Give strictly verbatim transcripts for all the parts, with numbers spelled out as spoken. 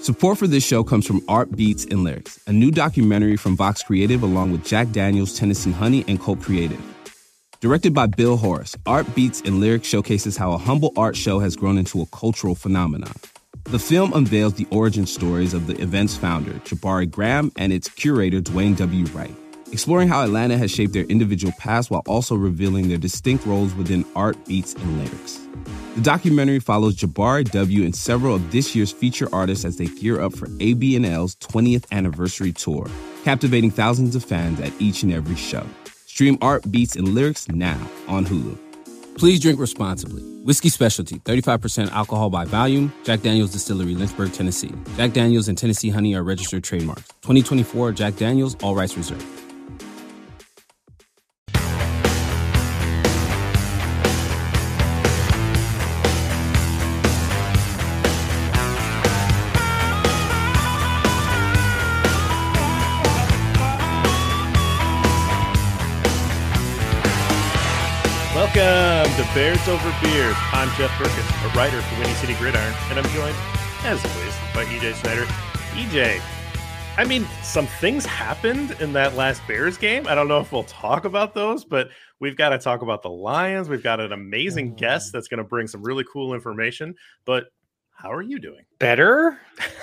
Support for this show comes from Art Beats and Lyrics, a new documentary from Vox Creative along with Jack Daniels, Tennessee Honey, and Colt Creative. Directed by Bill Horace, Art Beats and Lyrics showcases how a humble art show has grown into a cultural phenomenon. The film unveils the origin stories of the event's founder, Jabari Graham, and its curator, Dwayne W. Wright, exploring how Atlanta has shaped their individual paths while also revealing their distinct roles within Art Beats and Lyrics. The documentary follows Jabari W. and several of this year's feature artists as they gear up for A B N L's twentieth anniversary tour, captivating thousands of fans at each and every show. Stream Art Beats and Lyrics now on Hulu. Please drink responsibly. Whiskey Specialty, thirty-five percent alcohol by volume. Jack Daniels Distillery, Lynchburg, Tennessee. Jack Daniels and Tennessee Honey are registered trademarks. twenty twenty-four Jack Daniels, all rights reserved. Welcome to Bears Over Beers. I'm Jeff Berkes, a writer for Windy City Gridiron, and I'm joined, as always, by E J Snyder. E J, I mean, some things happened in that last Bears game. I don't know if we'll talk about those, but we've got to talk about the Lions. We've got an amazing guest that's going to bring some really cool information. But how are you doing? Better.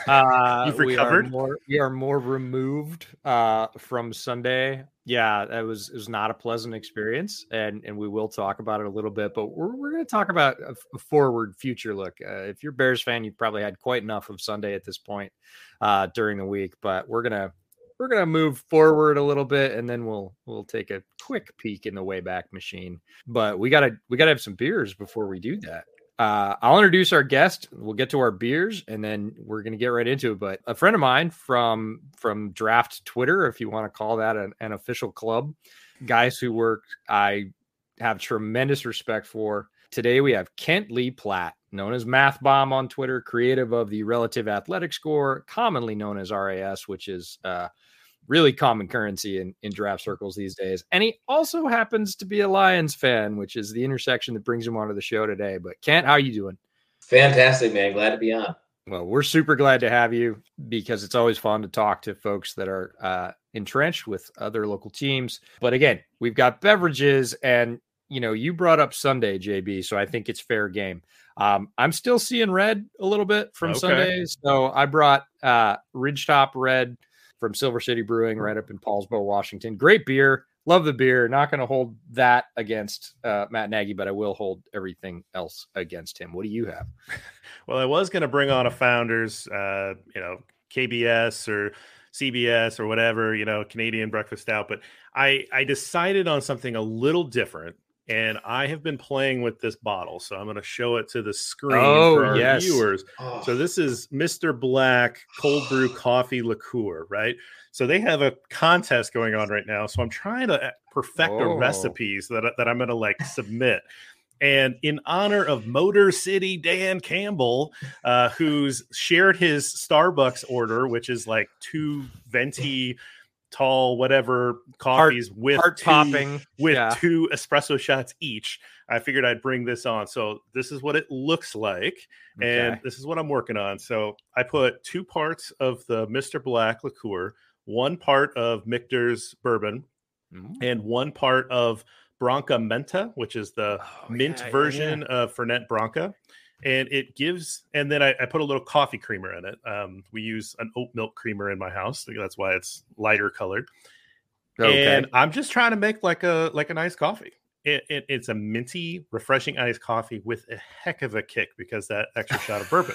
Uh, You've recovered? We are more, we are more removed uh, from Sunday. Yeah, that was it was not a pleasant experience, and and we will talk about it a little bit. But we're we're going to talk about a, a forward future look. Uh, if you're a Bears fan, you've probably had quite enough of Sunday at this point uh, during the week. But we're gonna we're gonna move forward a little bit, and then we'll we'll take a quick peek in the Wayback Machine. But we gotta we gotta have some beers before we do that. Uh, I'll introduce our guest. We'll get to our beers, and then we're going to get right into it. But a friend of mine from from Draft Twitter, if you want to call that an, an official club, guys who work, I have tremendous respect for. Today we have Kent Lee Platt, known as Math Bomb on Twitter, creative of the Relative Athletic Score, commonly known as R A S, which is uh, really common currency in, in draft circles these days. And he also happens to be a Lions fan, which is the intersection that brings him onto the show today. But Kent, how are you doing? Fantastic, man. Glad to be on. Well, we're super glad to have you because it's always fun to talk to folks that are uh, entrenched with other local teams. But again, we've got beverages and, you know, you brought up Sunday, J B, so I think it's fair game. Um, I'm still seeing red a little bit from Okay. Sunday. So I brought uh, Ridgetop Red from Silver City Brewing right up in Paulsboro, Washington. Great beer. Love the beer. Not going to hold that against uh, Matt Nagy, but I will hold everything else against him. What do you have? Well, I was going to bring on a Founders, uh, you know, K B S or C B S or whatever, you know, Canadian breakfast stout, but I, I decided on something a little different. And I have been playing with this bottle, so I'm going to show it to the screen oh, for our yes. viewers. Oh. So this is Mister Black Cold Brew Coffee Liqueur, right? So they have a contest going on right now. So I'm trying to perfect oh. a recipes that, that I'm going to like submit. And in honor of Motor City Dan Campbell, uh, who's shared his Starbucks order, which is like two venti tall whatever coffees heart, with heart two, popping with yeah. two espresso shots each. I figured I'd bring this on. So this is what it looks like. Okay. And this is what I'm working on. So I put two parts of the Mister Black liqueur, one part of Michter's bourbon, mm. and one part of Branca Menta, which is the oh, mint yeah, version yeah, yeah. of Fernet Branca. And it gives, and then I, I put a little coffee creamer in it. Um, we use an oat milk creamer in my house. That's why it's lighter colored. Okay. And I'm just trying to make like a like a nice coffee. It, it, it's a minty, refreshing iced coffee with a heck of a kick because that extra shot of bourbon.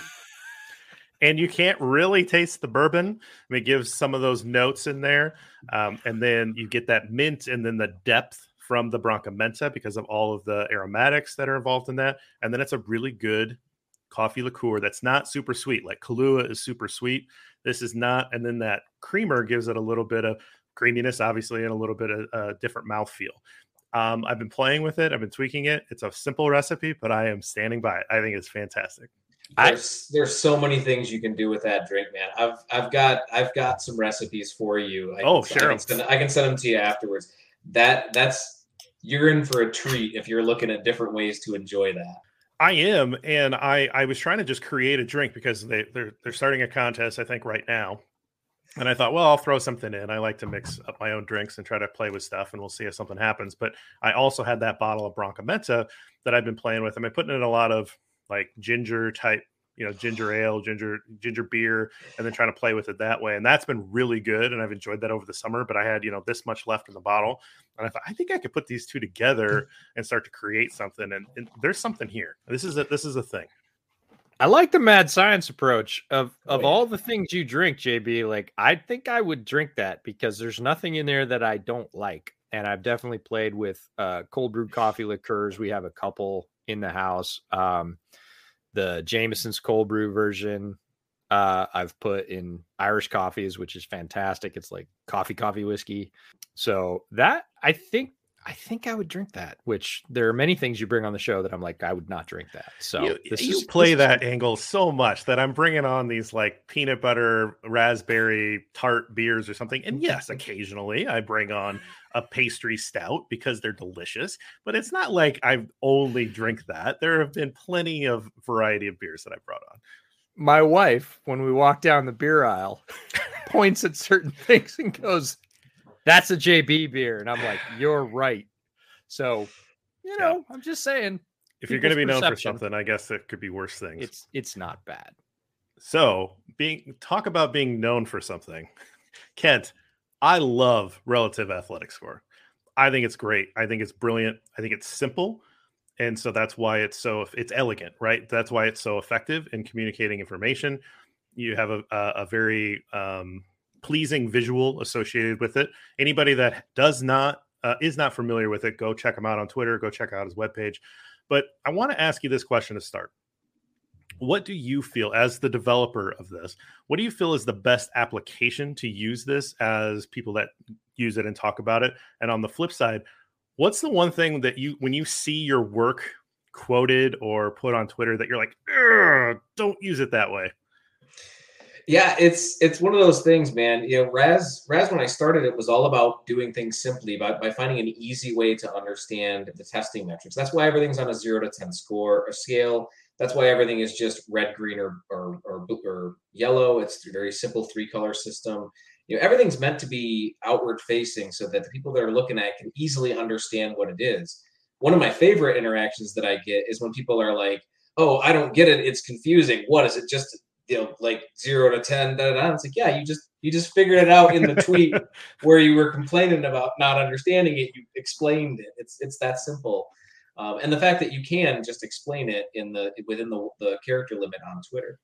And you can't really taste the bourbon. I mean, it gives some of those notes in there. Um, and then you get that mint and then the depth from the Branca Menta because of all of the aromatics that are involved in that. And then it's a really good coffee liqueur that's not super sweet. Like Kahlua is super sweet. This is not. And then that creamer gives it a little bit of creaminess, obviously, and a little bit of a different mouthfeel. Um, I've been playing with it. I've been tweaking it. It's a simple recipe, but I am standing by it. I think it's fantastic. There's, there's so many things you can do with that drink, man. I've I've got I've got some recipes for you. I oh, can, sure. I can, send, I can send them to you afterwards. That that's you're in for a treat if you're looking at different ways to enjoy that. I am, and I I was trying to just create a drink because they they're they're starting a contest, I think, right now. And I thought, well, I'll throw something in. I like to mix up my own drinks and try to play with stuff, and we'll see if something happens. But I also had that bottle of Brancamenta that I've been playing with. I've been putting in a lot of like ginger type, you know, ginger ale, ginger ginger beer, and then trying to play with it that way. And that's been really good, and I've enjoyed that over the summer. But I had, you know, this much left in the bottle, and I thought, I think I could put these two together and start to create something. And, and there's something here. This is a, this is a thing. I like the mad science approach of, of Oh, yeah. all the things you drink, J B. Like, I think I would drink that because there's nothing in there that I don't like. And I've definitely played with uh, cold brewed coffee liqueurs. We have a couple in the house. Um, the Jameson's cold brew version, uh, I've put in Irish coffees, which is fantastic. It's like coffee, coffee, whiskey. So that, I think, I think I would drink that, which there are many things you bring on the show that I'm like, I would not drink that. So you, this you is, play this that is... angle so much that I'm bringing on these like peanut butter, raspberry tart beers or something. And yes, occasionally I bring on a pastry stout because they're delicious, but it's not like I only drink that. There have been plenty of variety of beers that I brought on. My wife, when we walk down the beer aisle, points at certain things and goes, "That's a J B beer." And I'm like, "You're right." So, you know, yeah. I'm just saying, if you're going to be known for something, I guess it could be worse things. It's it's not bad. So, being talk about being known for something. Kent, I love relative athletic score. I think it's great. I think it's brilliant. I think it's simple. And so that's why it's so it's elegant, right? That's why it's so effective in communicating information. You have a a, a very um pleasing visual associated with it. Anybody that does not uh, is not familiar with it, go check him out on Twitter, go check out his webpage. But I want to ask you this question to start. What do you feel as the developer of this? What do you feel is the best application to use this as people that use it and talk about it? And on the flip side, what's the one thing that you, when you see your work quoted or put on Twitter that you're like, don't use it that way? Yeah, it's it's one of those things, man. You know, Raz, Raz, when I started, it was all about doing things simply by, by finding an easy way to understand the testing metrics. That's why everything's on a zero to ten score, a scale. That's why everything is just red, green, or or or, or yellow. It's a very simple three color system. You know, everything's meant to be outward facing so that the people that are looking at it can easily understand what it is. One of my favorite interactions that I get is when people are like, "Oh, I don't get it. It's confusing. What is it? Just, you know, like zero to ten, da, da, da." It's like, yeah, you just you just figured it out in the tweet where you were complaining about not understanding it. You explained it. It's it's that simple, um, and the fact that you can just explain it in the within the, the character limit on Twitter.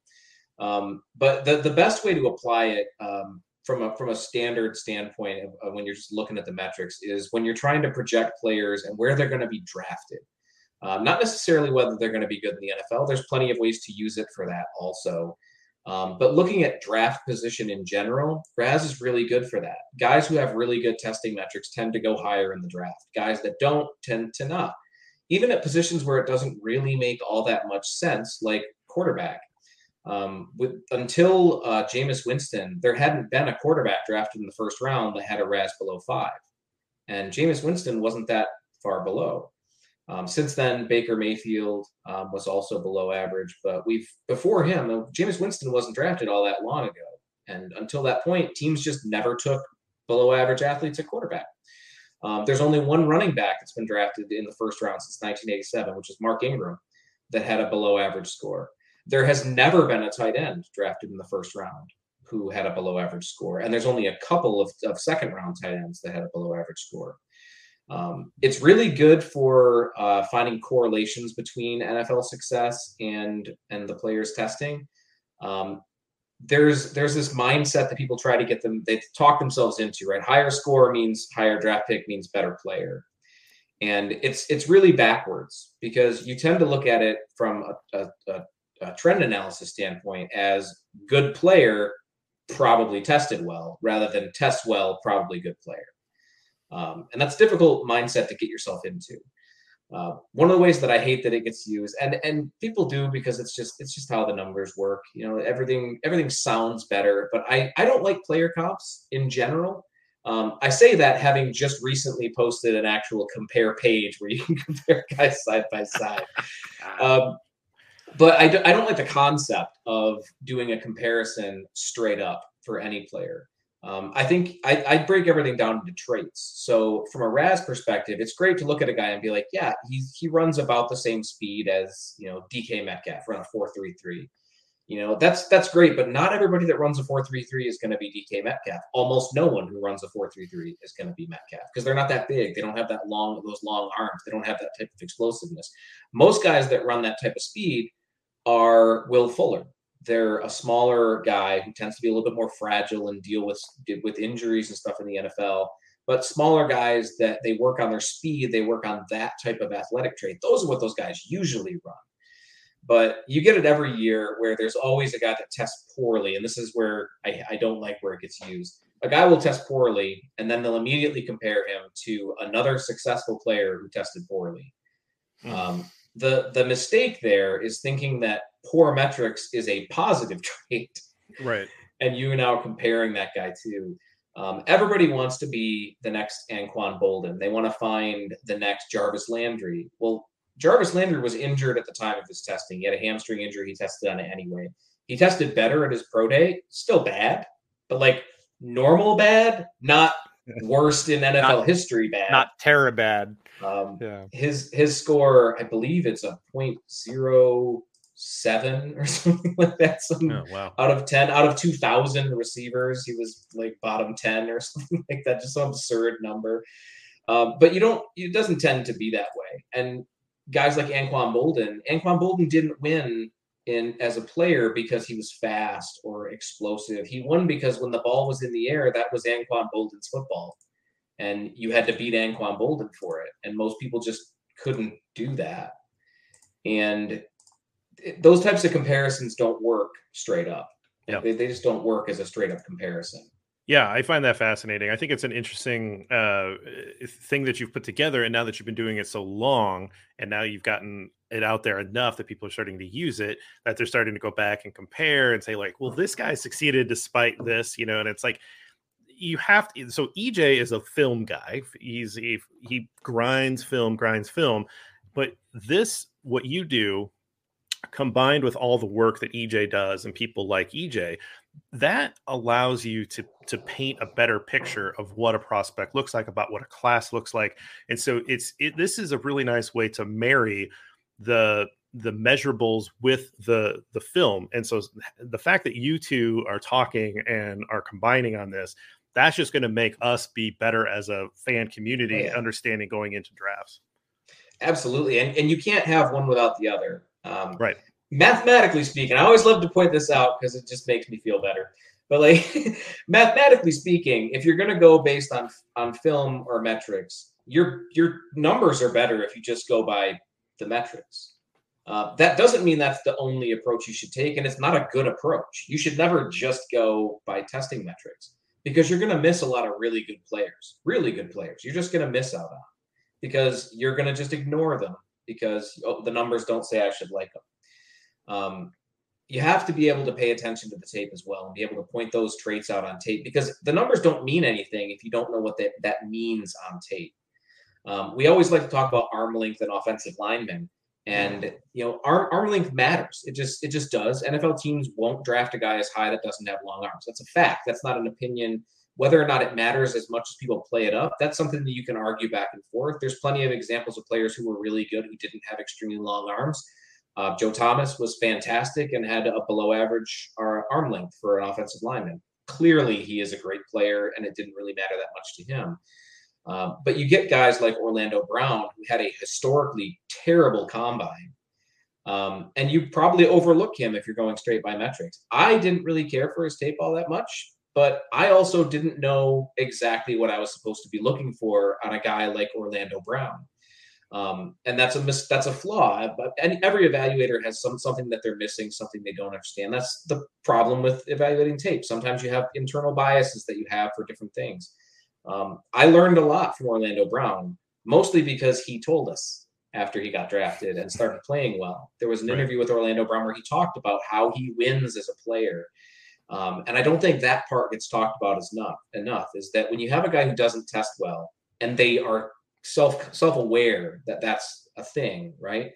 Um, but the the best way to apply it um, from a from a standard standpoint of, of when you're just looking at the metrics is when you're trying to project players and where they're going to be drafted. Um, not necessarily whether they're going to be good in the N F L. There's plenty of ways to use it for that also. Um, but looking at draft position in general, Raz is really good for that. Guys who have really good testing metrics tend to go higher in the draft. Guys that don't tend to not. Even at positions where it doesn't really make all that much sense, like quarterback. Um, with, until uh, Jameis Winston, there hadn't been a quarterback drafted in the first round that had a Raz below five. And Jameis Winston wasn't that far below. Um, since then, Baker Mayfield um, was also below average, but we've before him, Jameis Winston wasn't drafted all that long ago. And until that point, teams just never took below average athletes at quarterback. Um, there's only one running back that's been drafted in the first round since nineteen eighty-seven, which is Mark Ingram, that had a below average score. There has never been a tight end drafted in the first round who had a below average score. And there's only a couple of, of second round tight ends that had a below average score. Um, it's really good for uh, finding correlations between N F L success and and the players testing. Um, there's there's this mindset that people try to get them, they talk themselves into, right? Higher score means higher draft pick means better player. And it's it's really backwards because you tend to look at it from a, a, a, a trend analysis standpoint as good player probably tested well rather than test well, probably good player. Um, and that's a difficult mindset to get yourself into. Uh, one of the ways that I hate that it gets used, and and people do because it's just it's just how the numbers work. You know, everything everything sounds better, but I I don't like player comps in general. Um, I say that having just recently posted an actual compare page where you can compare guys side by side. Um, but I, do, I don't like the concept of doing a comparison straight up for any player. Um, I think I, I'd break everything down into traits. So from a Raz perspective, it's great to look at a guy and be like, yeah, he's, he runs about the same speed as, you know, D K Metcalf, run a four three three. You know, that's that's great, but not everybody that runs a four three three is going to be D K Metcalf. Almost no one who runs a four three three is going to be Metcalf because they're not that big. They don't have that long, those long arms. They don't have that type of explosiveness. Most guys that run that type of speed are Will Fuller. They're a smaller guy who tends to be a little bit more fragile and deal with with injuries and stuff in the N F L. But smaller guys that they work on their speed, they work on that type of athletic trait. Those are what those guys usually run. But you get it every year where there's always a guy that tests poorly. And this is where I, I don't like where it gets used. A guy will test poorly, and then they'll immediately compare him to another successful player who tested poorly. Mm. Um, the, the mistake there is thinking that poor metrics is a positive trait. Right. And you are now comparing that guy to. Um, everybody wants to be the next Anquan Boldin. They want to find the next Jarvis Landry. Well, Jarvis Landry was injured at the time of his testing. He had a hamstring injury. He tested on it anyway. He tested better at his pro day. Still bad, but like normal bad, not worst in N F L not, history bad. Not terror bad. Um, yeah. His his score, I believe it's a point zero seven or something like that. Some, oh, wow. Out of ten, out of two thousand receivers, he was like bottom ten or something like that. Just some absurd number. Um, but you don't. It doesn't tend to be that way. And guys like Anquan Boldin, Anquan Boldin didn't win in as a player because he was fast or explosive. He won because when the ball was in the air, that was Anquan Boldin's football. And you had to beat Anquan Boldin for it. And most people just couldn't do that. And it, those types of comparisons don't work straight up. Yep. They, they just don't work as a straight up comparison. Yeah, I find that fascinating. I think it's an interesting uh, thing that you've put together. And now that you've been doing it so long, and now you've gotten it out there enough that people are starting to use it, that they're starting to go back and compare and say like, well, this guy succeeded despite this, you know, and it's like, you have to. So E J is a film guy. He's he, he grinds film, grinds film. But this, what you do, combined with all the work that E J does and people like E J, that allows you to to paint a better picture of what a prospect looks like, about what a class looks like. And so it's it, this is a really nice way to marry the the measurables with the the film. And so the fact that you two are talking and are combining on this, that's just going to make us be better as a fan community, oh, yeah. understanding going into drafts. Absolutely. And and you can't have one without the other. Um, right. Mathematically speaking, I always love to point this out because it just makes me feel better. But like mathematically speaking, if you're going to go based on on film or metrics, your your numbers are better if you just go by the metrics. Uh, that doesn't mean that's the only approach you should take, and it's not a good approach. You should never just go by testing metrics because you're going to miss a lot of really good players, really good players. You're just going to miss out on because you're going to just ignore them because oh, the numbers don't say I should like them. Um, you have to be able to pay attention to the tape as well and be able to point those traits out on tape because the numbers don't mean anything if you don't know what that, that means on tape. Um, we always like to talk about arm length and offensive linemen, and you know, arm, arm length matters. It just it just does. N F L teams won't draft a guy as high that doesn't have long arms. That's a fact. That's not an opinion. Whether or not it matters as much as people play it up, that's something that you can argue back and forth. There's plenty of examples of players who were really good who didn't have extremely long arms. Uh, Joe Thomas was fantastic and had a below average arm length for an offensive lineman. Clearly, he is a great player, and it didn't really matter that much to him. Um, but you get guys like Orlando Brown, who had a historically terrible combine, um, and you probably overlook him if you're going straight by metrics. I didn't really care for his tape all that much, but I also didn't know exactly what I was supposed to be looking for on a guy like Orlando Brown. Um, and that's a mis- that's a flaw. But and every evaluator has some something that they're missing, something they don't understand. That's the problem with evaluating tape. Sometimes you have internal biases that you have for different things. Um, I learned a lot from Orlando Brown, mostly because he told us after he got drafted and started playing well. There was an right. interview with Orlando Brown where he talked about how he wins as a player. Um, and I don't think that part gets talked about as enough, enough, is that when you have a guy who doesn't test well and they are self self-aware that that's a thing, right?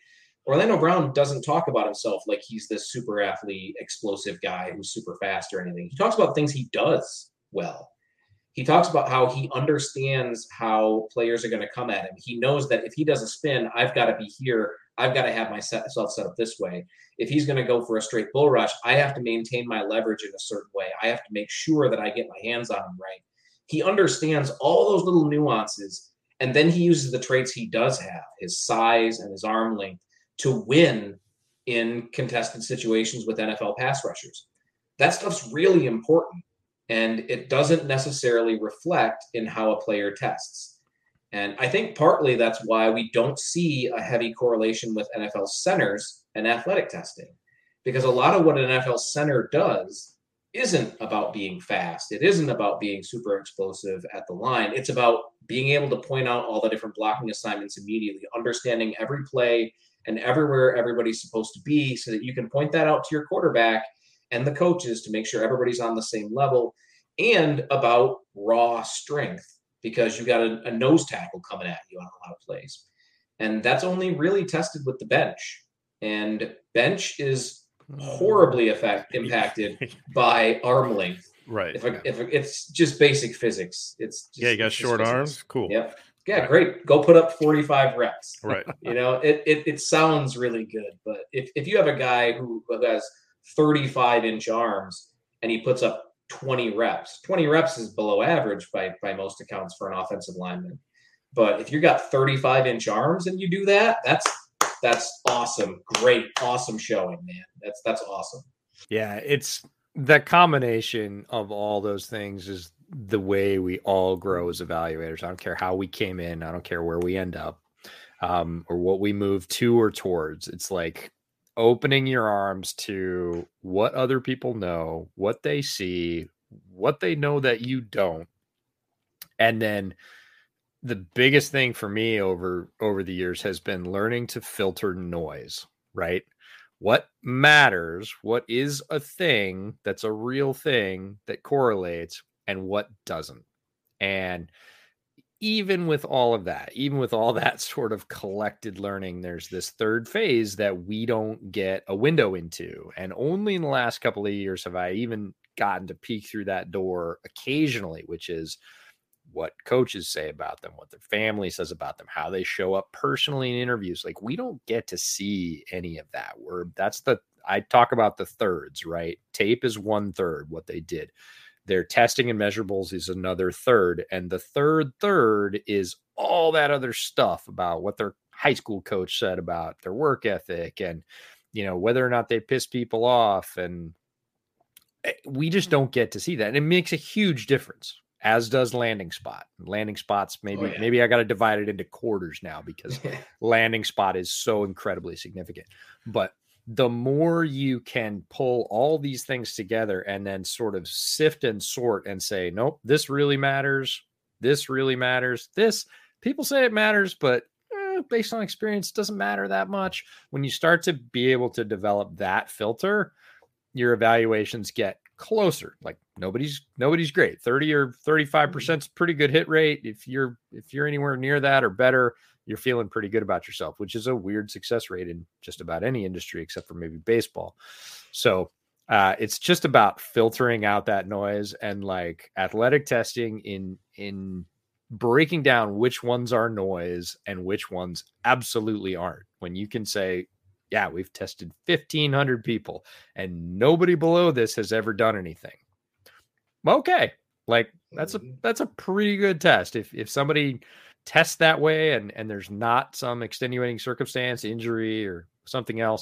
Orlando Brown doesn't talk about himself like he's this super athlete, explosive guy who's super fast or anything. He talks about things he does well. He talks about how he understands how players are going to come at him. He knows that if he does a spin, I've got to be here. I've got to have myself set up this way. If he's going to go for a straight bull rush, I have to maintain my leverage in a certain way. I have to make sure that I get my hands on him right. He understands all those little nuances, and then he uses the traits he does have, his size and his arm length, to win in contested situations with N F L pass rushers. That stuff's really important, and it doesn't necessarily reflect in how a player tests. And I think partly that's why we don't see a heavy correlation with N F L centers and athletic testing, because a lot of what an N F L center does isn't about being fast. It isn't about being super explosive at the line. It's about being able to point out all the different blocking assignments immediately, understanding every play and everywhere everybody's supposed to be so that you can point that out to your quarterback and the coaches to make sure everybody's on the same level, and about raw strength, because you got a, a nose tackle coming at you on a lot of plays. And that's only really tested with the bench. And bench is horribly effect, impacted by arm length. Right. If, I, if it's just basic physics, it's just, yeah. You got short physics. arms. Cool. Yep. Yeah. Right. Great. Go put up forty-five reps. Right. You know, it, it it sounds really good, but if if you have a guy who, who has thirty-five inch arms and he puts up twenty reps, twenty reps is below average by by most accounts for an offensive lineman. But if you got thirty-five inch arms and you do that, that's that's awesome. Great. Awesome showing, man. That's that's awesome. Yeah, it's the combination of all those things is the way we all grow as evaluators. I don't care how we came in. I don't care where we end up, um, or what we move to or towards. It's like opening your arms to what other people know, what they see, what they know that you don't. And then the biggest thing for me over, over the years has been learning to filter noise, right? What matters, what is a thing that's a real thing that correlates, and what doesn't. And even with all of that, even with all that sort of collected learning, there's this third phase that we don't get a window into. And only in the last couple of years have I even gotten to peek through that door occasionally, which is what coaches say about them, what their family says about them, how they show up personally in interviews. Like, we don't get to see any of that. Where that's the, I talk about the thirds, right? Tape is one third, what they did. Their testing and measurables is another third. And the third third is all that other stuff about what their high school coach said about their work ethic and, you know, whether or not they piss people off. And we just don't get to see that. And it makes a huge difference, as does landing spot. Landing spots, maybe, oh, yeah. maybe I got to divide it into quarters now because landing spot is so incredibly significant. But the more you can pull all these things together and then sort of sift and sort and say, nope, this really matters. This really matters. This, people say it matters, but eh, based on experience, doesn't matter that much. When you start to be able to develop that filter, your evaluations get closer. Like nobody's, nobody's great. thirty or thirty-five percent is pretty good hit rate. If you're, if you're anywhere near that or better, you're feeling pretty good about yourself, which is a weird success rate in just about any industry, except for maybe baseball. So uh, it's just about filtering out that noise and like athletic testing in, in breaking down which ones are noise and which ones absolutely aren't. When you can say, yeah, we've tested fifteen hundred people and nobody below this has ever done anything. Okay. Like that's a, that's a pretty good test. If, if somebody test that way and and there's not some extenuating circumstance, injury or something else,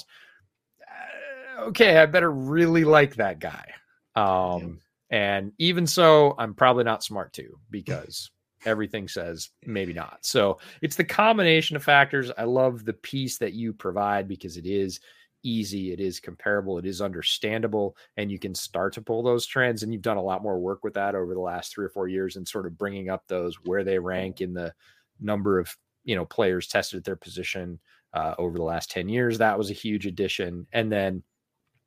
uh, okay, I better really like that guy. Um yeah. And even so, I'm probably not smart too, because everything says maybe not. So it's the combination of factors. I love the piece that you provide because it is easy, it is comparable, it is understandable, and you can start to pull those trends. And you've done a lot more work with that over the last three or four years and sort of bringing up those where they rank in the number of, you know, players tested at their position uh, over the last ten years. That was a huge addition. And then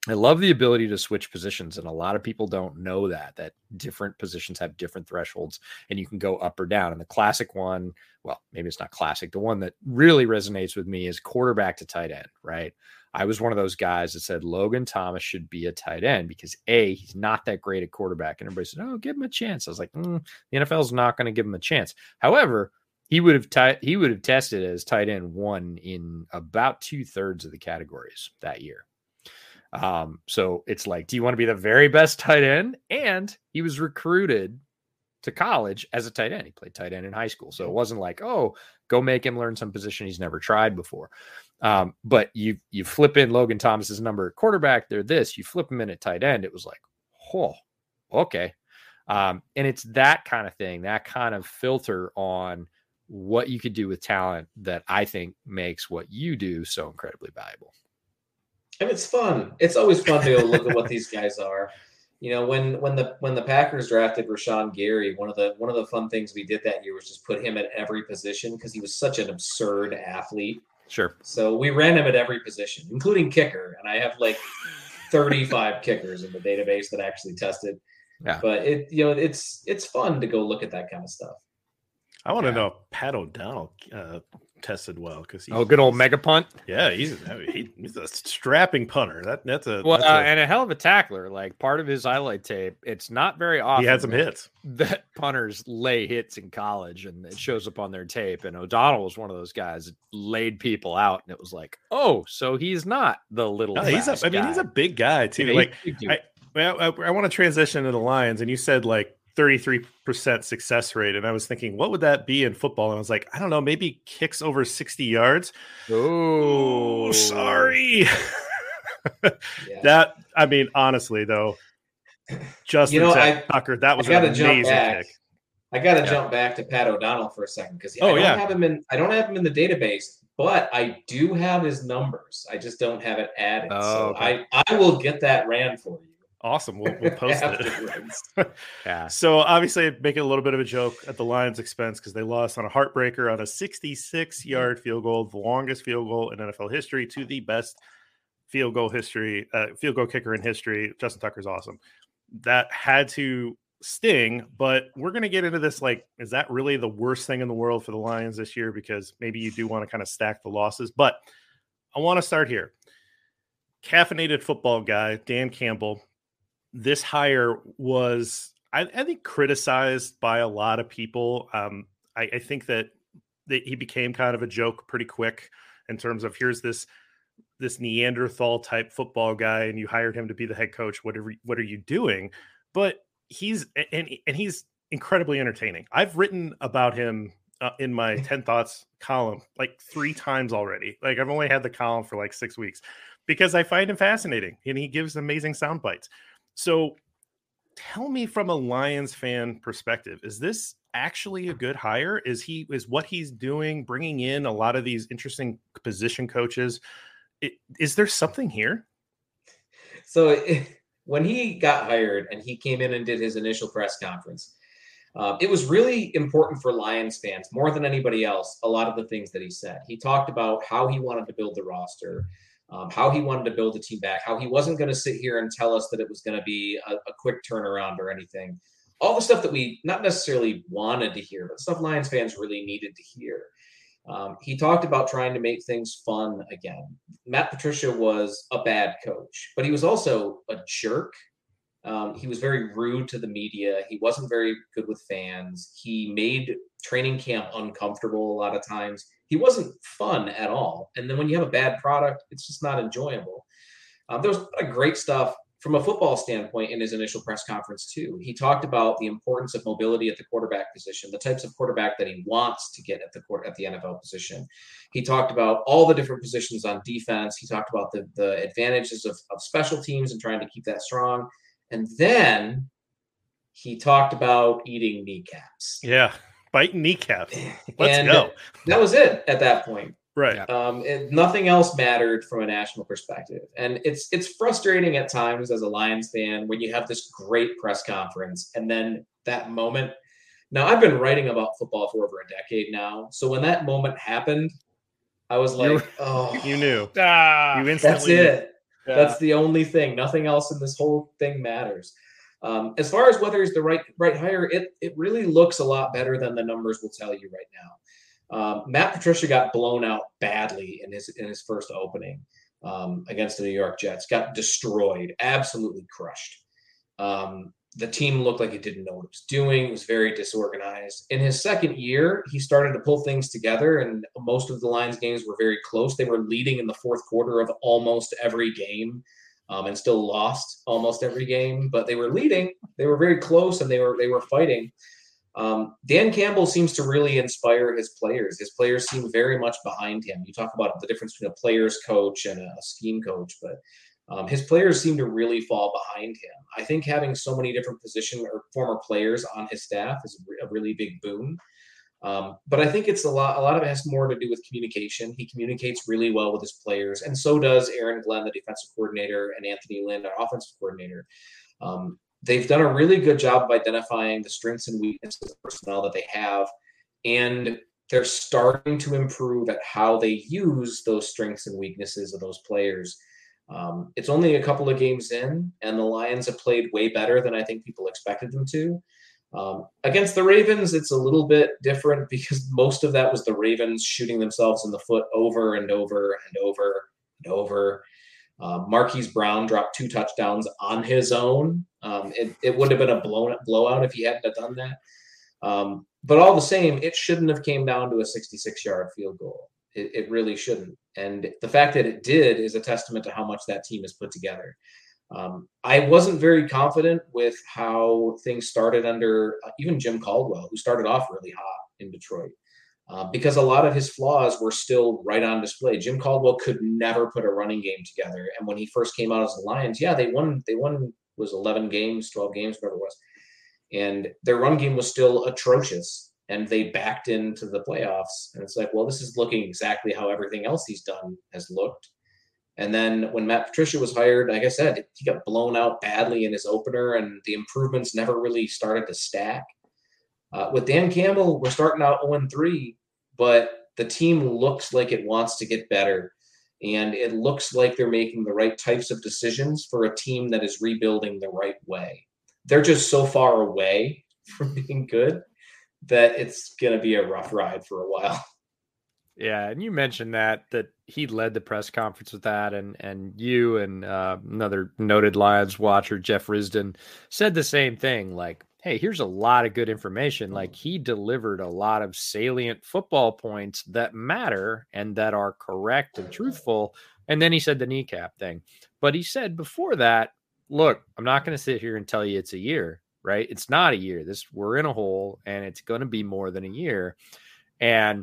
I love the ability to switch positions, and a lot of people don't know that, that different positions have different thresholds, and you can go up or down. And the classic one, well, maybe it's not classic. The one that really resonates with me is quarterback to tight end, right? I was one of those guys that said Logan Thomas should be a tight end because A, he's not that great at quarterback. And everybody said, oh, give him a chance. I was like, mm, the N F L is not going to give him a chance. However, he would have t- he would have tested as tight end one in about two thirds of the categories that year. Um, so it's like, do you want to be the very best tight end? And he was recruited to college as a tight end. He played tight end in high school. So it wasn't like, oh, go make him learn some position he's never tried before. Um, but you, you flip in Logan Thomas's number at quarterback, they're this, you flip him in at tight end. It was like, oh, okay. Um, and it's that kind of thing, that kind of filter on what you could do with talent that I think makes what you do so incredibly valuable. And it's fun. It's always fun to go look at what these guys are. You know, when when the when the Packers drafted Rashawn Gary, one of the one of the fun things we did that year was just put him at every position because he was such an absurd athlete. Sure. So we ran him at every position, including kicker. And I have like thirty-five kickers in the database that actually tested. Yeah. But it you know it's it's fun to go look at that kind of stuff. I want to Yeah. know if Pat O'Donnell uh, tested well because Oh, good old mega punt. Yeah, he's I mean, he, he's a strapping punter. That that's a Well, that's uh, a, and a hell of a tackler. Like part of his highlight tape, it's not very often. he had some that- hits. that punters lay hits in college, and it shows up on their tape. And O'Donnell was one of those guys that laid people out, and it was like, oh, so he's not the little. No, he's a, fast I mean, he's guy. a big guy too. Yeah, like he's a big dude. I, well, I, I want to transition to the Lions, and you said like thirty-three percent success rate, and I was thinking, what would that be in football? And I was like, I don't know, maybe kicks over sixty yards. Oh, sorry. Yeah. That I mean, honestly though, Justin You know, I- Tucker, that was I gotta an jump amazing back. kick. I got to Yeah. jump back to Pat O'Donnell for a second because Oh, I don't yeah. have him in. I don't have him in the database, but I do have his numbers. I just don't have it added. Oh, so okay. I I will get that ran for you. Awesome. We'll, we'll post it. afterwards. yeah. So obviously making a little bit of a joke at the Lions' expense because they lost on a heartbreaker on a sixty-six yard field goal, the longest field goal in N F L history, to the best field goal history, uh, field goal kicker in history. Justin Tucker's awesome. That had to sting, but we're going to get into this. Like, is that really the worst thing in the world for the Lions this year? Because maybe you do want to kind of stack the losses, but I want to start here. Caffeinated football guy, Dan Campbell. This hire was, I, I think, criticized by a lot of people. Um, I, I think that, that he became kind of a joke pretty quick in terms of here's this this Neanderthal type football guy, and you hired him to be the head coach. Whatever, what are you doing? But he's and and he's incredibly entertaining. I've written about him uh, in my ten Thoughts column like three times already. Like I've only had the column for like six weeks because I find him fascinating, and he gives amazing sound bites. So tell me from a Lions fan perspective, is this actually a good hire? Is he, is what he's doing, bringing in a lot of these interesting position coaches? It, is there something here? So it, when he got hired and he came in and did his initial press conference, um, it was really important for Lions fans more than anybody else. A lot of the things that he said, he talked about how he wanted to build the roster. Um, how he wanted to build the team back, how he wasn't going to sit here and tell us that it was going to be a, a quick turnaround or anything. All the stuff that we not necessarily wanted to hear, but stuff Lions fans really needed to hear. Um, he talked about trying to make things fun again. Matt Patricia was a bad coach, but he was also a jerk. Um, he was very rude to the media. He wasn't very good with fans. He made training camp uncomfortable a lot of times. He wasn't fun at all. And then when you have a bad product, it's just not enjoyable. Um, there was a lot of great stuff from a football standpoint in his initial press conference too. He talked about the importance of mobility at the quarterback position, the types of quarterback that he wants to get at the court at the N F L position. He talked about all the different positions on defense. He talked about the, the advantages of, of special teams and trying to keep that strong. And then he talked about eating kneecaps. Yeah. Biting kneecaps. Let's and go. That was it at that point. Right. Yeah. Um, it, nothing else mattered from a national perspective. And it's it's frustrating at times as a Lions fan when you have this great press conference and then that moment. Now, I've been writing about football for over a decade now. So when that moment happened, I was like, You- oh, You knew. Ah, You that's instantly knew. it. Yeah. That's the only thing. Nothing else in this whole thing matters. Um, as far as whether he's the right right hire, it it really looks a lot better than the numbers will tell you right now. Um, Matt Patricia got blown out badly in his in his first opening um, against the New York Jets. Got destroyed, absolutely crushed. Um, the team looked like it didn't know what it was doing. It was very disorganized. In his second year, he started to pull things together, and most of the Lions games were very close. They were leading in the fourth quarter of almost every game, um, and still lost almost every game. But they were leading. They were very close, and they were they were fighting. Um, Dan Campbell seems to really inspire his players. His players seem very much behind him. You talk about the difference between a player's coach and a scheme coach, but Um, his players seem to really fall behind him. I think having so many different position or former players on his staff is a really big boon. Um, but I think it's a lot. A lot of it has more to do with communication. He communicates really well with his players, and so does Aaron Glenn, the defensive coordinator, and Anthony Lynn, our offensive coordinator. Um, they've done a really good job of identifying the strengths and weaknesses of the personnel that they have, and they're starting to improve at how they use those strengths and weaknesses of those players. Um, it's only a couple of games in, and the Lions have played way better than I think people expected them to. Um, against the Ravens, it's a little bit different because most of that was the Ravens shooting themselves in the foot over and over and over and over. Uh, Marquise Brown dropped two touchdowns on his own. Um, it, it would have been a blown blowout if he hadn't have done that. Um, but all the same, it shouldn't have came down to a sixty-six-yard field goal. It, it really shouldn't. And the fact that it did is a testament to how much that team is put together. Um, I wasn't very confident with how things started under uh, even Jim Caldwell, who started off really hot in Detroit, uh, because a lot of his flaws were still right on display. Jim Caldwell could never put a running game together. And when he first came out as the Lions, yeah, they won, they won was eleven games, twelve games, whatever it was. And their run game was still atrocious. And they backed into the playoffs. And it's like, well, this is looking exactly how everything else he's done has looked. And then when Matt Patricia was hired, like I said, he got blown out badly in his opener, and the improvements never really started to stack. Uh, with Dan Campbell, we're starting out oh and three, but the team looks like it wants to get better. And it looks like they're making the right types of decisions for a team that is rebuilding the right way. They're just so far away from being good that it's going to be a rough ride for a while. Yeah. And you mentioned that, that he led the press conference with that. And, and you and uh, another noted Lions watcher, Jeff Risdon, said the same thing. Like, hey, here's a lot of good information. Like, he delivered a lot of salient football points that matter and that are correct and truthful. And then he said the kneecap thing. But he said before that, look, I'm not going to sit here and tell you it's a year. Right? It's not a year. This we're in a hole, and it's going to be more than a year. And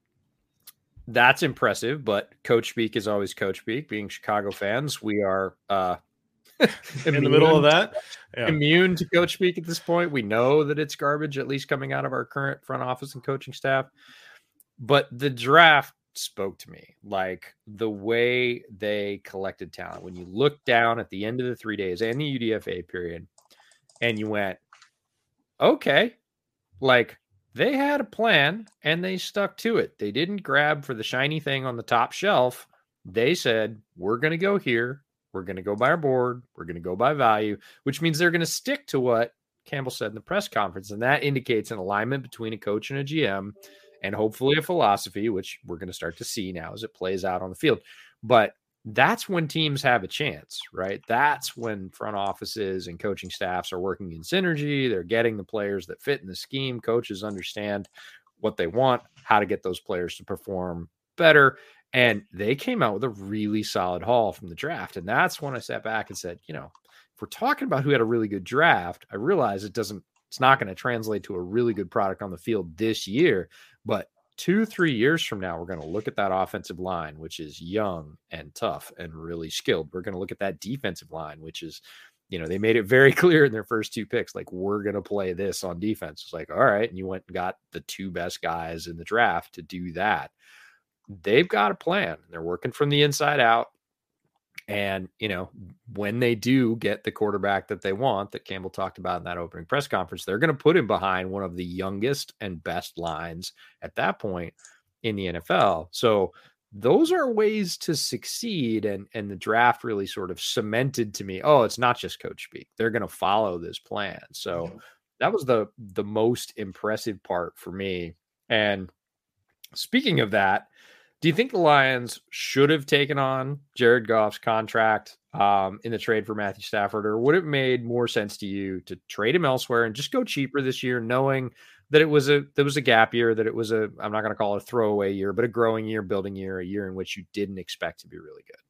that's impressive, but coach speak is always coach speak. Being Chicago fans, we are uh, in the middle of that, yeah. immune to coach speak at this point. We know that it's garbage, at least coming out of our current front office and coaching staff. But the draft spoke to me, like the way they collected talent. When you look down at the end of the three days and the U D F A period, and you went, okay, like they had a plan and they stuck to it. They didn't grab for the shiny thing on the top shelf. They said, we're going to go here. We're going to go by our board. We're going to go by value, which means they're going to stick to what Campbell said in the press conference. And that indicates an alignment between a coach and a G M, and hopefully a philosophy, which we're going to start to see now as it plays out on the field. But that's when teams have a chance, right? That's when front offices and coaching staffs are working in synergy. They're getting the players that fit in the scheme. Coaches understand what they want, how to get those players to perform better. And they came out with a really solid haul from the draft. And that's when I sat back and said, you know, if we're talking about who had a really good draft, I realize it doesn't, it's not going to translate to a really good product on the field this year, but two, three years from now, we're going to look at that offensive line, which is young and tough and really skilled. We're going to look at that defensive line, which is, you know, they made it very clear in their first two picks, like, we're going to play this on defense. It's like, all right. And you went and got the two best guys in the draft to do that. They've got a plan. They're working from the inside out. And, you know, when they do get the quarterback that they want, that Campbell talked about in that opening press conference, they're going to put him behind one of the youngest and best lines at that point in the N F L. So those are ways to succeed. And, and the draft really sort of cemented to me, oh, it's not just coach speak. They're going to follow this plan. So mm-hmm. that was the, the most impressive part for me. And speaking of that, do you think the Lions should have taken on Jared Goff's contract um, in the trade for Matthew Stafford, or would it have made more sense to you to trade him elsewhere and just go cheaper this year, knowing that it was a there was a gap year, that it was a I'm not going to call it a throwaway year, but a growing year, building year, a year in which you didn't expect to be really good?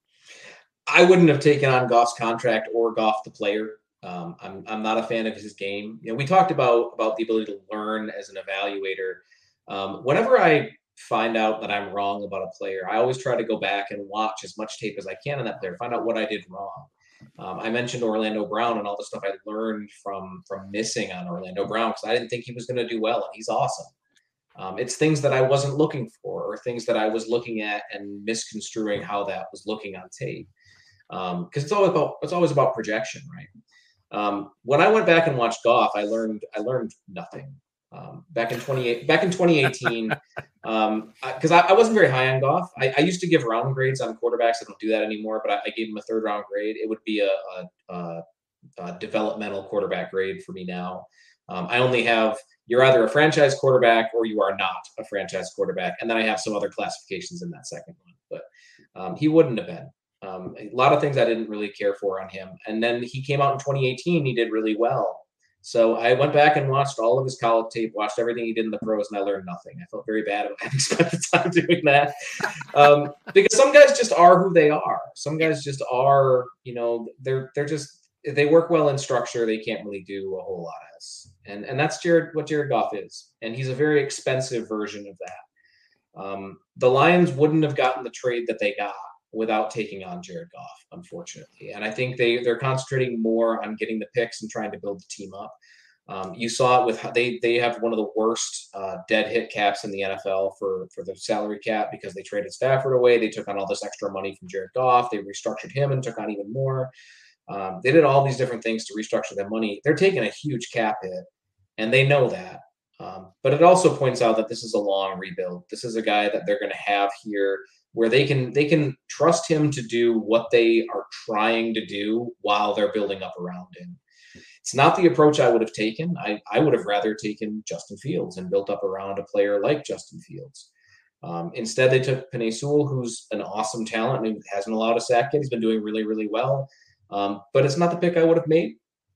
I wouldn't have taken on Goff's contract or Goff the player. Um, I'm I'm not a fan of his game. You know, we talked about about the ability to learn as an evaluator. Um, whenever I find out that I'm wrong about a player, I always try to go back and watch as much tape as I can on that player, find out what I did wrong. Um, I mentioned Orlando Brown and all the stuff I learned from from missing on Orlando Brown because I didn't think he was going to do well, and he's awesome. Um, it's things that I wasn't looking for, or things that I was looking at and misconstruing how that was looking on tape. Because um, it's always about it's always about projection, right? Um, when I went back and watched Goff, I learned I learned nothing. Um, back in twenty back in twenty eighteen, um, because I, I wasn't very high on Goff. I, I used to give round grades on quarterbacks. I don't do that anymore, but I, I gave him a third round grade. It would be a, a, a, a developmental quarterback grade for me now. Um, I only have you're either a franchise quarterback or you are not a franchise quarterback, and then I have some other classifications in that second one. But um, he wouldn't have been. Um, a lot of things I didn't really care for on him, and then he came out in twenty eighteen. He did really well. So I went back and watched all of his college tape, watched everything he did in the pros, and I learned nothing. I felt very bad about having spent the time doing that. Um, because some guys just are who they are. Some guys just are, you know, they're they're just they work well in structure. They can't really do a whole lot else. And and that's Jared what Jared Goff is. And he's a very expensive version of that. Um, the Lions wouldn't have gotten the trade that they got without taking on Jared Goff, unfortunately. And I think they, they're concentrating more on getting the picks and trying to build the team up. Um, you saw it with how they, they have one of the worst uh, dead hit caps in the N F L for, for the salary cap because they traded Stafford away. They took on all this extra money from Jared Goff. They restructured him and took on even more. Um, they did all these different things to restructure their money. They're taking a huge cap hit, and they know that. Um, but it also points out that this is a long rebuild. This is a guy that they're going to have here where they can they can trust him to do what they are trying to do while they're building up around him. It's not the approach I would have taken. I, I would have rather taken Justin Fields and built up around a player like Justin Fields. Um, instead, they took Penei Sewell, who's an awesome talent and hasn't allowed a sack yet. He's been doing really, really well. Um, but it's not the pick I would have made.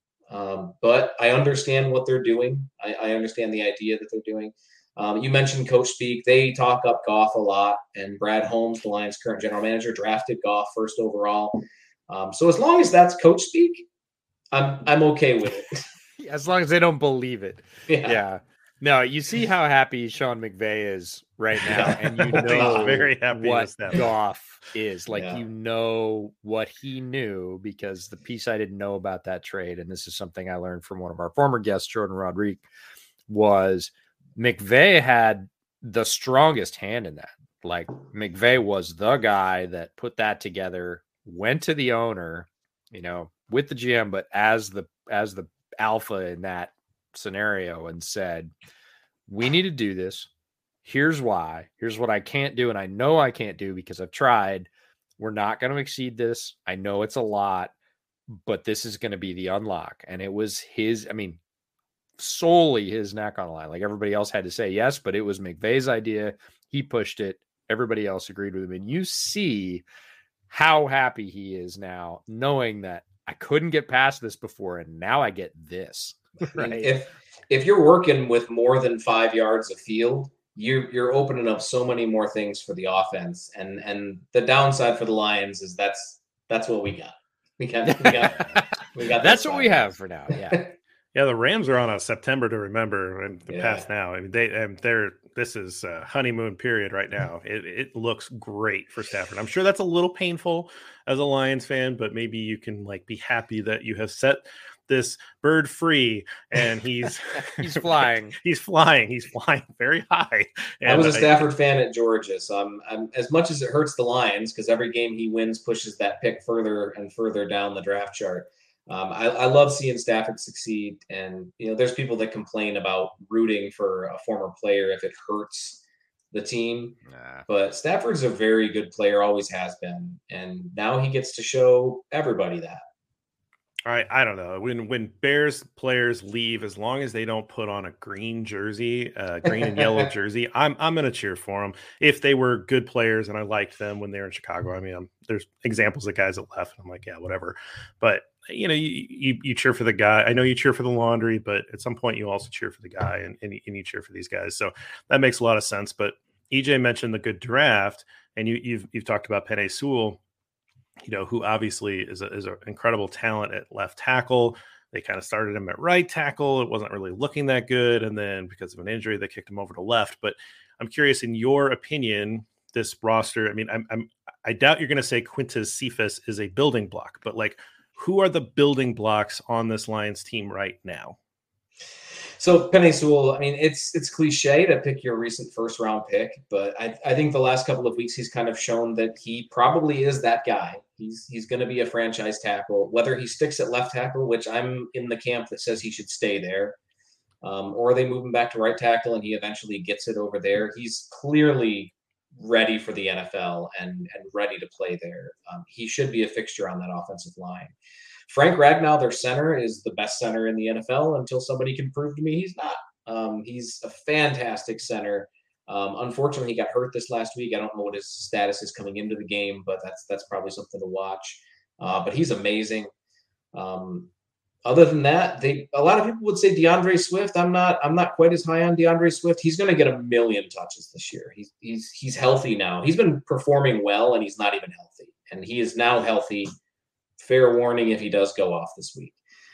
Um, but I understand what they're doing. I, I understand the idea that they're doing. Um, you mentioned coach speak. They talk up Goff a lot, and Brad Holmes, the Lions' current general manager, drafted Goff first overall. Um, so as long as that's coach speak, I'm I'm okay with it. As long as they don't believe it. Yeah. yeah. No, you see how happy Sean McVay is right now, and you know very happy what Goff is. Like, yeah. you know what he knew, because the piece I didn't know about that trade, and this is something I learned from one of our former guests, Jordan Rodriguez, was McVay had the strongest hand in that. Like, McVay was the guy that put that together, went to the owner, you know, with the G M, but as the as the alpha in that scenario, and said, we need to do this. Here's why. Here's what I can't do, and I know I can't do because I've tried. We're not going to exceed this. I know it's a lot, but this is going to be the unlock. And it was his, I mean, solely his neck on the line. Like, everybody else had to say yes, but it was McVay's idea. He pushed it. Everybody else agreed with him. And you see how happy he is now, knowing that I couldn't get past this before, and now I get this. Right. If if you're working with more than five yards of field, you you're opening up so many more things for the offense. And and the downside for the Lions is that's that's what we got. We got we got we got that's what we have for now. Yeah. Yeah, the Rams are on a September to remember in the yeah. past now. I mean, they and they're this is a honeymoon period right now. It it looks great for Stafford. I'm sure that's a little painful as a Lions fan, but maybe you can like be happy that you have set this bird free, and he's he's flying. He's flying. He's flying very high. And I was a Stafford I, fan at Georgia, so I'm, I'm as much as it hurts the Lions because every game he wins pushes that pick further and further down the draft chart. Um, I, I love seeing Stafford succeed, and you know, there's people that complain about rooting for a former player if it hurts the team. Nah. But Stafford's a very good player, always has been. And now he gets to show everybody that. All right, I don't know. When when Bears players leave, as long as they don't put on a green jersey, uh, green and yellow jersey, I'm I'm going to cheer for them. If they were good players and I liked them when they were in Chicago, I mean, I'm, there's examples of guys that left, and I'm like, yeah, whatever. But you know, you, you you cheer for the guy. I know you cheer for the laundry, but at some point you also cheer for the guy, and and, and you cheer for these guys. So that makes a lot of sense. But E J mentioned the good draft, and you you've you've talked about Penei Sewell, you know, who obviously is a, is an incredible talent at left tackle. They kind of started him at right tackle. It wasn't really looking that good. And then because of an injury, they kicked him over to left. But I'm curious, in your opinion, this roster, I mean, I'm, I'm I doubt you're going to say Quintez Cephas is a building block, but like, who are the building blocks on this Lions team right now? So Penei Sewell, I mean, it's it's cliche to pick your recent first round pick, but I, I think the last couple of weeks he's kind of shown that he probably is that guy. He's he's going to be a franchise tackle. Whether he sticks at left tackle, which I'm in the camp that says he should stay there, um, or they move him back to right tackle and he eventually gets it over there. He's clearly ready for the N F L and and ready to play there. Um, he should be a fixture on that offensive line. Frank Ragnow, their center, is the best center in the N F L until somebody can prove to me he's not. Um, he's a fantastic center. Um, unfortunately, he got hurt this last week. I don't know what his status is coming into the game, but that's that's probably something to watch. Uh, but he's amazing. Um, other than that, they a lot of people would say DeAndre Swift. I'm not. I'm not quite as high on DeAndre Swift. He's going to get a million touches this year. He's he's he's healthy now. He's been performing well, and he's not even healthy. And he is now healthy. Fair warning if he does go off this week.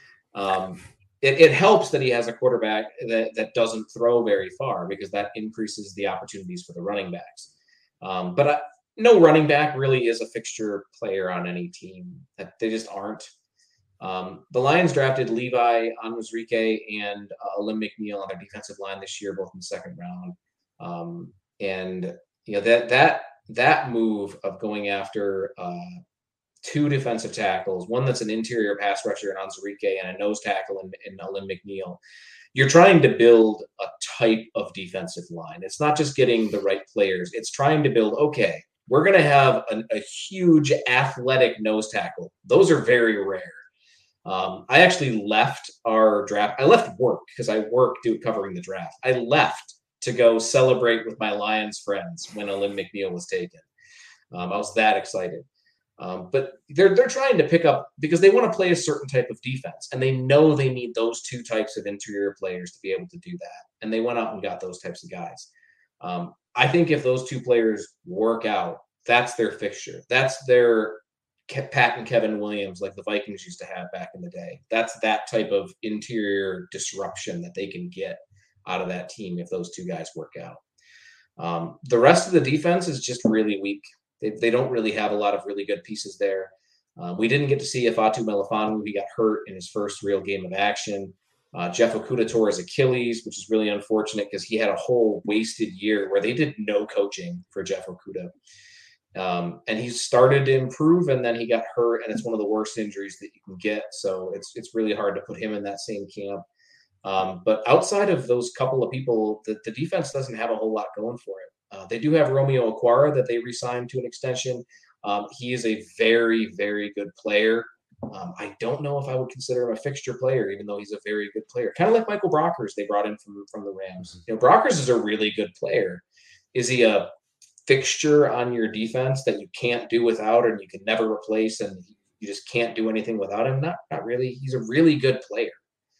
Um, it, it helps that he has a quarterback that, that doesn't throw very far, because that increases the opportunities for the running backs. Um, but I, no running back really is a fixture player on any team. That they just aren't. Um, the Lions drafted Levi Onwuzurike and uh, Alim McNeill on their defensive line this year, both in the second round. Um, and you know that that that move of going after uh, two defensive tackles, one that's an interior pass rusher in Onwuzurike and a nose tackle in, in Alim McNeill. You're trying to build a type of defensive line. It's not just getting the right players. It's trying to build, okay, we're going to have an, a huge athletic nose tackle. Those are very rare. Um, I actually left our draft. I left work because I work do covering the draft. I left to go celebrate with my Lions friends when Alim McNeill was taken. Um, I was that excited. Um, but they're they're trying to pick up because they want to play a certain type of defense, and they know they need those two types of interior players to be able to do that. And they went out and got those types of guys. Um, I think if those two players work out, that's their fixture. That's their Pat and Kevin Williams, like the Vikings used to have back in the day. That's that type of interior disruption that they can get out of that team if those two guys work out. Um, the rest of the defense is just really weak. They, they don't really have a lot of really good pieces there. Uh, we didn't get to see Ifeatu Melifonwu. He got hurt in his first real game of action. Uh, Jeff Okudah tore his Achilles, which is really unfortunate because he had a whole wasted year where they did no coaching for Jeff Okudah. Um, and he started to improve, and then he got hurt, and it's one of the worst injuries that you can get. So it's it's really hard to put him in that same camp. Um, but outside of those couple of people, the, the defense doesn't have a whole lot going for it. Uh, they do have Romeo Okwara that they re-signed to an extension. Um, he is a very, very good player. Um, I don't know if I would consider him a fixture player, even though he's a very good player. Kind of like Michael Brockers they brought in from, from the Rams. You know, Brockers is a really good player. Is he a fixture on your defense that you can't do without and you can never replace and you just can't do anything without him? Not, not really. He's a really good player.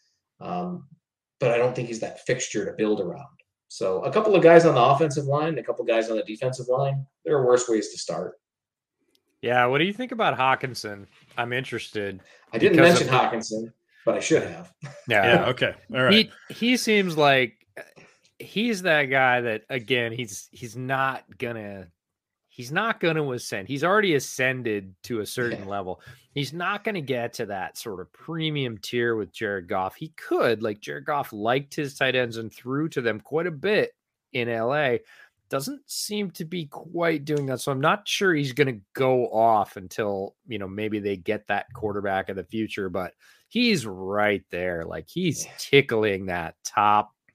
Um, but I don't think he's that fixture to build around. So a couple of guys on the offensive line, a couple of guys on the defensive line, there are worse ways to start. Yeah, what do you think about Hawkinson? I'm interested. I didn't mention of... Hawkinson, but I should have. Yeah, yeah, okay. All right. He, he seems like he's that guy that, again, he's he's not gonna he's not gonna ascend. He's already ascended to a certain yeah. level. He's not going to get to that sort of premium tier with Jared Goff. He could, like Jared Goff liked his tight ends and threw to them quite a bit in L A. Doesn't seem to be quite doing that. So I'm not sure he's going to go off until, you know, maybe they get that quarterback of the future, but he's right there. Like he's tickling that top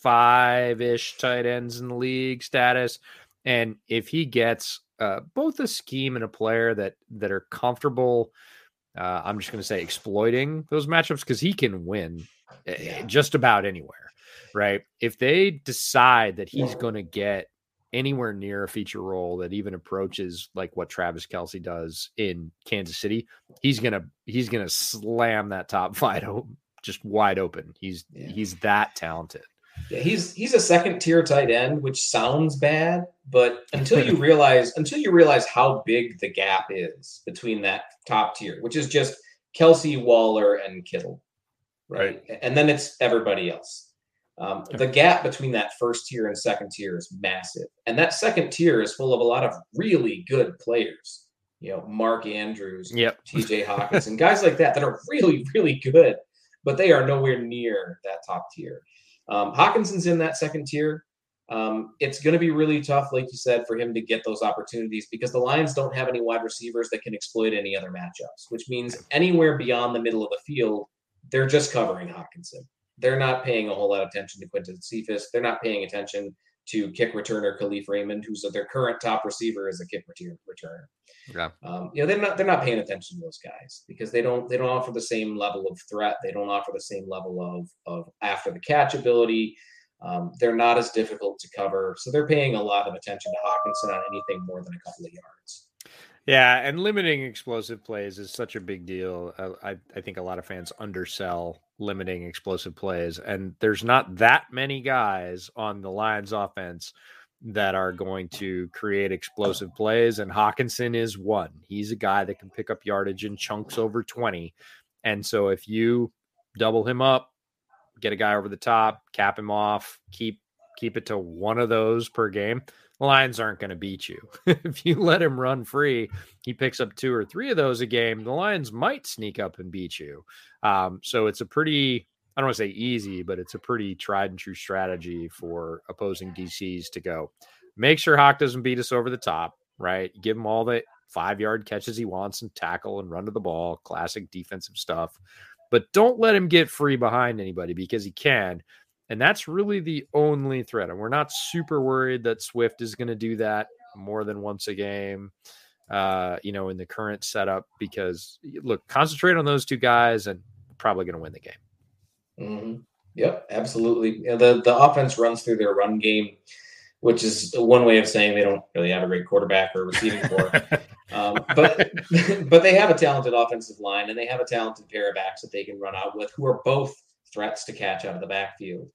five-ish tight ends in the league status. And if he gets uh, both a scheme and a player that that are comfortable, uh, I'm just going to say exploiting those matchups, because he can win yeah. just about anywhere, right? If they decide that he's going to get anywhere near a feature role that even approaches like what Travis Kelce does in Kansas City, he's gonna he's gonna slam that top five open, just wide open. He's yeah. he's that talented. Yeah, he's he's a second tier tight end, which sounds bad, but until you realize until you realize how big the gap is between that top tier, which is just Kelce, Waller, and Kittle, right? right. And then it's everybody else. Um, the gap between that first tier and second tier is massive, and that second tier is full of a lot of really good players. You know, Mark Andrews, yep. T J Hawkinson, guys like that that are really really good, but they are nowhere near that top tier. Um, Hawkinson's in that second tier. Um, it's going to be really tough, like you said, for him to get those opportunities because the Lions don't have any wide receivers that can exploit any other matchups, which means anywhere beyond the middle of the field, they're just covering Hawkinson. They're not paying a whole lot of attention to Quinton Cephas. They're not paying attention to kick returner Khalif Raymond, who's their current top receiver as a kick returner. Yeah. Um, you know, they're not they're not paying attention to those guys because they don't they don't offer the same level of threat. They don't offer the same level of of after the catch ability. Um, they're not as difficult to cover, so they're paying a lot of attention to Hawkinson on anything more than a couple of yards. Yeah, and limiting explosive plays is such a big deal. I, I, I think a lot of fans undersell limiting explosive plays, and there's not that many guys on the Lions offense that are going to create explosive plays, and Hawkinson is one. He's a guy that can pick up yardage in chunks over twenty, and so if you double him up, get a guy over the top, cap him off, keep keep it to one of those per game, the Lions aren't going to beat you. If you let him run free, he picks up two or three of those a game, the Lions might sneak up and beat you. Um, so it's a pretty, I don't want to say easy, but it's a pretty tried and true strategy for opposing D Cs to go. Make sure Hawk doesn't beat us over the top, right? Give him all the five-yard catches he wants and tackle and run to the ball, classic defensive stuff. But don't let him get free behind anybody because he can. And that's really the only threat. And we're not super worried that Swift is going to do that more than once a game, uh, you know, in the current setup, because look, concentrate on those two guys and probably going to win the game. Mm-hmm. Yep, absolutely. You know, the, the offense runs through their run game, which is one way of saying they don't really have a great quarterback or receiving core. um, but but they have a talented offensive line, and they have a talented pair of backs that they can run out with, who are both threats to catch out of the backfield.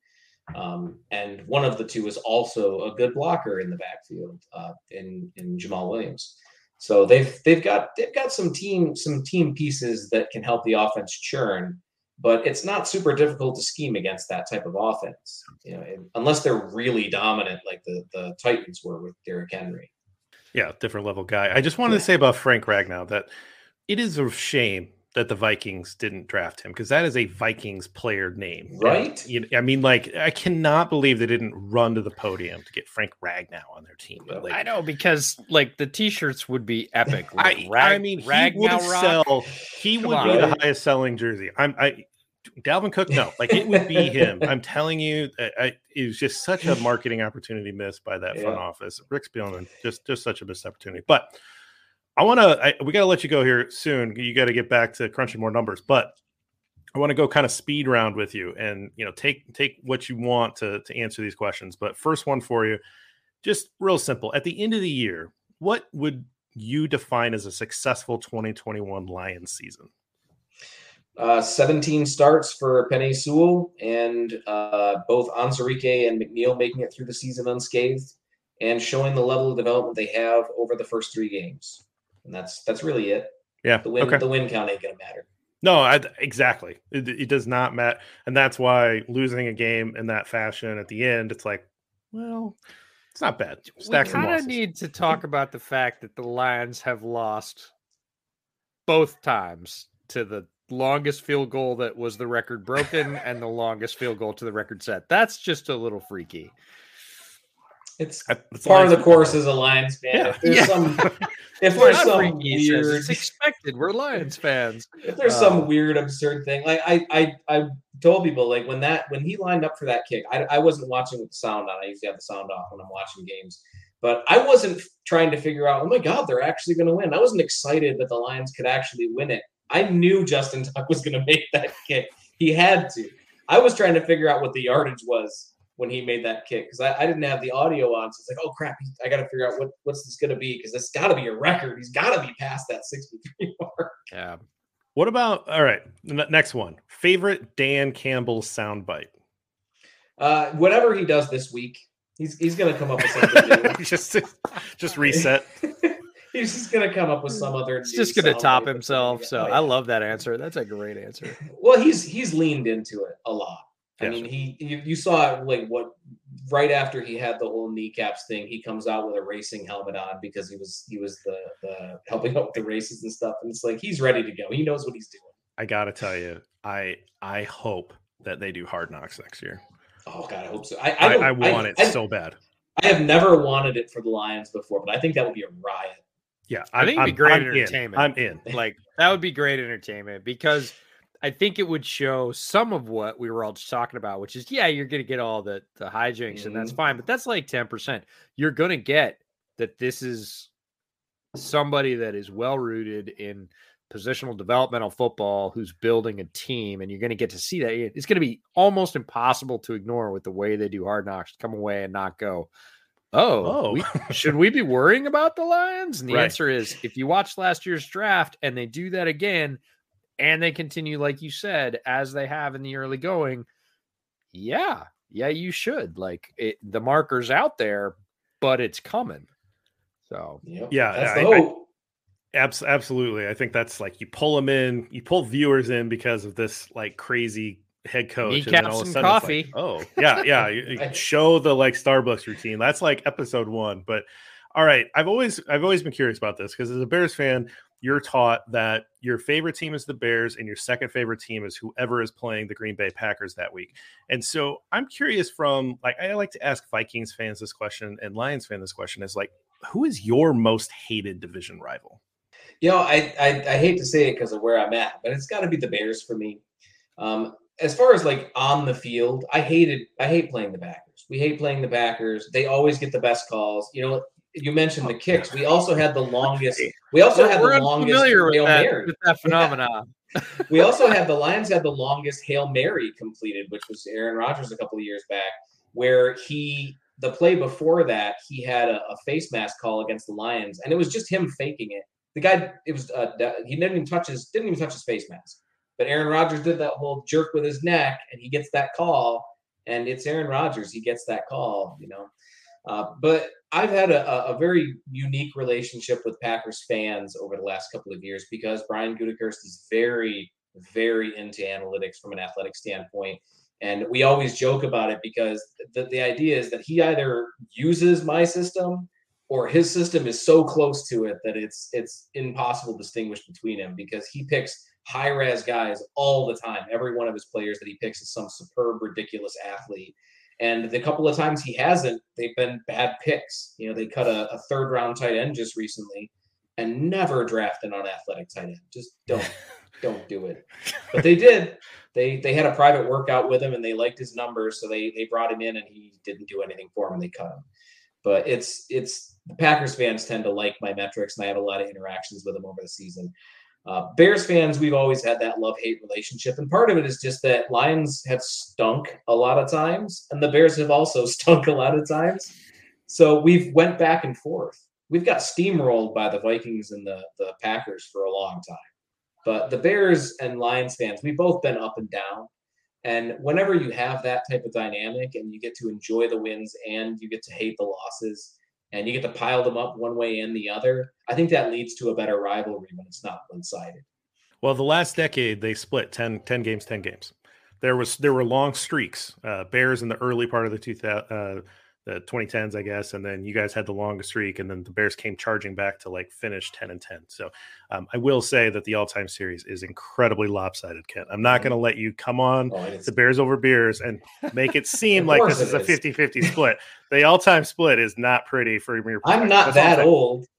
Um, and one of the two is also a good blocker in the backfield uh, in in Jamal Williams. So they've they've got they've got some team some team pieces that can help the offense churn. But it's not super difficult to scheme against that type of offense, you know, unless they're really dominant like the, the Titans were with Derrick Henry. Yeah, different level guy. I just wanted yeah. to say about Frank Ragnow that it is a shame that the Vikings didn't draft him, because that is a Vikings player name. Right? And, you know, I mean, like, I cannot believe they didn't run to the podium to get Frank Ragnow on their team. But, like, I know, because like the T-shirts would be epic. I, Rag, I mean, he Ragnow would rock. sell. He Come would on, be right? the highest selling jersey. I'm. I. Dalvin Cook, no, like it would be him. I'm telling you, I, I, it was just such a marketing opportunity missed by that yeah. front office. Rick Spielman, just just such a missed opportunity. But I want to, we got to let you go here soon. You got to get back to crunching more numbers. But I want to go kind of speed round with you, and you know, take take what you want to to answer these questions. But first one for you, just real simple. At the end of the year, what would you define as a successful twenty twenty-one Lions season? Uh, seventeen starts for Penei Sewell, and uh, both Ansarike and McNeil making it through the season unscathed, and showing the level of development they have over the first three games. And that's that's really it. Yeah, the win okay. the win count ain't gonna matter. No, I, exactly. It, it does not matter, and that's why losing a game in that fashion at the end, it's like, well, it's not bad. Stacks we kind of need to talk about the fact that the Lions have lost both times to the longest field goal that was the record broken and the longest field goal to the record set. That's just a little freaky. It's, it's part of the course as a Lions fan. Yeah. If there's Yeah. some if We're there's not some freaky, he says. weird, It's expected. We're Lions fans. if there's Uh, some weird, absurd thing, like I, I, I told people, like when that when he lined up for that kick, I, I wasn't watching with the sound on. I usually have the sound off when I'm watching games, but I wasn't trying to figure out, oh my God, they're actually going to win. I wasn't excited that the Lions could actually win it. I knew Justin Tuck was going to make that kick. He had to. I was trying to figure out what the yardage was when he made that kick because I, I didn't have the audio on. So it's like, oh crap, I got to figure out what, what's this going to be because it's got to be a record. He's got to be past that sixty-three mark. Yeah. What about, all right, n- next one. Favorite Dan Campbell soundbite? Uh, whatever he does this week, he's he's going to come up with something new. just, just reset. He's just going to come up with some other. He's just going to top himself. So oh, yeah. I love that answer. That's a great answer. Well, he's he's leaned into it a lot. I Yes. mean, he you, you saw like what right after he had the whole kneecaps thing, he comes out with a racing helmet on because he was he was the, the helping out with the races and stuff, and it's like he's ready to go. He knows what he's doing. I gotta tell you, I I hope that they do Hard Knocks next year. Oh God, I hope so. I I, I, don't, I want I, it I, so bad. I have never wanted it for the Lions before, but I think that would be a riot. Yeah, I think it'd be I'm, great I'm entertainment. In. I'm in. Like that would be great entertainment because I think it would show some of what we were all just talking about, which is, yeah, you're going to get all the, the hijinks mm-hmm. and that's fine, but that's like ten percent. You're going to get that this is somebody that is well-rooted in positional developmental football who's building a team, and you're going to get to see that. It's going to be almost impossible to ignore with the way they do Hard Knocks, come away and not go, oh, oh. we, should we be worrying about the Lions? And the right. answer is, if you watch last year's draft and they do that again, and they continue, like you said, as they have in the early going, yeah, yeah, you should. Like it, the marker's out there, but it's coming. So yep. yeah, that's I, the hope. I, abs- absolutely. I think that's like you pull them in, you pull viewers in because of this like crazy head coach, Kneecaps and then all of a sudden coffee. It's like, oh yeah, yeah. You, you show the like Starbucks routine. That's like episode one. But all right, I've always I've always been curious about this because as a Bears fan, you're taught that your favorite team is the Bears and your second favorite team is whoever is playing the Green Bay Packers that week. And so I'm curious from like, I like to ask Vikings fans this question and Lions fans this question is like, who is your most hated division rival? You know, I I, I hate to say it because of where I'm at, but it's got to be the Bears for me. Um, as far as like on the field, I hated, I hate playing the Packers. We hate playing the Packers. They always get the best calls. You know, you mentioned the kicks. We also had the longest. We also we're, had we're the longest Hail with that, Mary. With that phenomenon. Yeah. We also had the Lions had the longest Hail Mary completed, which was Aaron Rodgers a couple of years back, where he the play before that he had a, a face mask call against the Lions, and it was just him faking it. The guy, it was uh, he didn't even touch his didn't even touch his face mask, but Aaron Rodgers did that whole jerk with his neck, and he gets that call, and it's Aaron Rodgers. He gets that call, you know. Uh, but I've had a, a very unique relationship with Packers fans over the last couple of years because Brian Gutekunst is very, very into analytics from an athletic standpoint. And we always joke about it because the, the idea is that he either uses my system or his system is so close to it that it's it's impossible to distinguish between him because he picks high-res guys all the time. Every one of his players that he picks is some superb, ridiculous athlete. And the couple of times he hasn't, they've been bad picks. You know, they cut a, a third round tight end just recently and never draft an unathletic tight end. Just don't, don't do it. But they did. They they had a private workout with him and they liked his numbers. So they they brought him in and he didn't do anything for him and they cut him. But it's, it's the Packers fans tend to like my metrics and I have a lot of interactions with them over the season. Uh, Bears fans, we've always had that love-hate relationship. And part of it is just that Lions have stunk a lot of times, and the Bears have also stunk a lot of times. So we've went back and forth. We've got steamrolled by the Vikings and the, the Packers for a long time. But the Bears and Lions fans, we've both been up and down. And whenever you have that type of dynamic and you get to enjoy the wins and you get to hate the losses, and you get to pile them up one way and the other, I think that leads to a better rivalry when it's not one-sided. Well, the last decade, they split ten, ten games, ten games. There was there were long streaks. Uh, Bears in the early part of the, two thousand, uh, the twenty tens, I guess, and then you guys had the longest streak, and then the Bears came charging back to like finish ten and ten. So um, I will say that the all-time series is incredibly lopsided, Kent. I'm not going to let you come on oh, the Bears over Bears and make it seem like this is, is a fifty-fifty split. The all-time split is not pretty for your I'm not that old.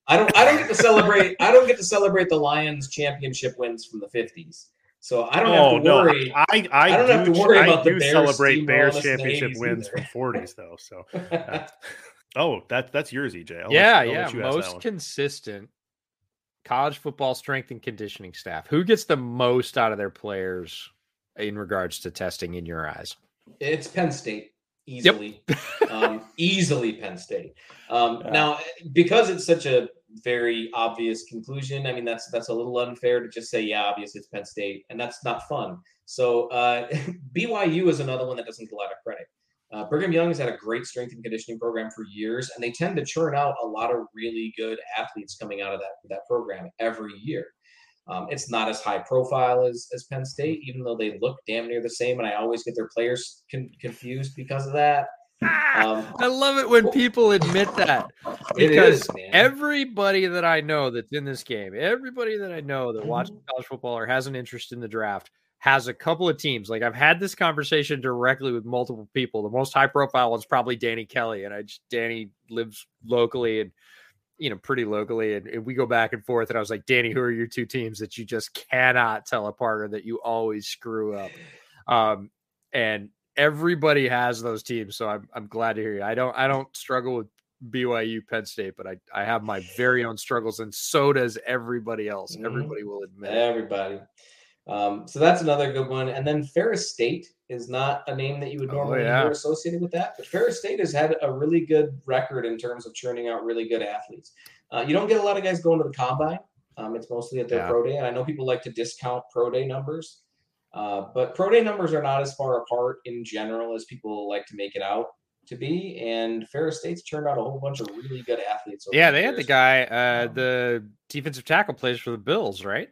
I don't I don't get to celebrate I don't get to celebrate the Lions championship wins from the fifties. So I don't oh, have to worry. No, I, I, I don't do, have to worry I about the do Bears celebrate Bears steamrolling us in the championship eighties wins either. from forties though. So uh, oh, that that's yours, E J. I'll yeah, let, I'll yeah. let you ask that Most one. consistent college football strength and conditioning staff. Who gets the most out of their players in regards to testing in your eyes? It's Penn State. Easily, yep. um, easily Penn State. Um, yeah. Now, because it's such a very obvious conclusion, I mean, that's that's a little unfair to just say, yeah, obviously it's Penn State, and that's not fun. So uh, B Y U is another one that doesn't get a lot of credit. Uh, Brigham Young has had a great strength and conditioning program for years, and they tend to churn out a lot of really good athletes coming out of that, that program every year. Um, it's not as high profile as, as Penn State, even though they look damn near the same, and I always get their players con- confused because of that. Um, I love it when people admit that, because is, everybody that I know that's in this game, everybody that I know that watches college football or has an interest in the draft has a couple of teams. Like, I've had this conversation directly with multiple people. The most high profile one's probably Danny Kelly, and I just Danny lives locally and you know, pretty locally. And, and we go back and forth. And I was like, Danny, who are your two teams that you just cannot tell apart or that you always screw up? Um, and everybody has those teams. So I'm, I'm glad to hear you. I don't, I don't struggle with B Y U, Penn State, but I, I have my very own struggles, and so does everybody else. Mm-hmm. Everybody will admit. Everybody. Um, so that's another good one. And then Ferris State is not a name that you would normally oh, yeah. hear associated with that, but Ferris State has had a really good record in terms of churning out really good athletes. Uh, you don't get a lot of guys going to the combine. Um, it's mostly at their yeah. pro day. And I know people like to discount pro day numbers, uh, but pro day numbers are not as far apart in general as people like to make it out to be. And Ferris State's turned out a whole bunch of really good athletes. Yeah, the they years. had the guy, uh, um, the defensive tackle plays for the Bills, right?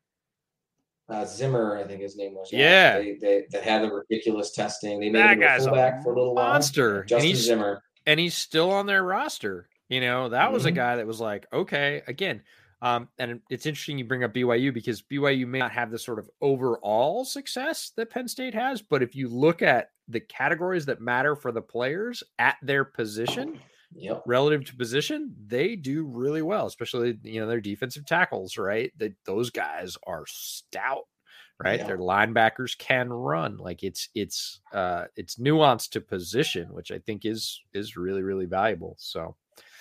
Uh, Zimmer, I think his name was. Yeah, they, they they had the ridiculous testing. They made that him guy's a fullback a for a little monster. while. Justin and he's, Zimmer, and he's still on their roster. You know, that mm-hmm. was a guy that was like, okay, again. Um, and it's interesting you bring up B Y U, because B Y U may not have the sort of overall success that Penn State has, but if you look at the categories that matter for the players at their position. Yep. Relative to position, they do really well, especially, you know, their defensive tackles, right? That those guys are stout, right? Yeah. Their linebackers can run. Like it's it's uh it's nuanced to position, which I think is is really, really valuable. So,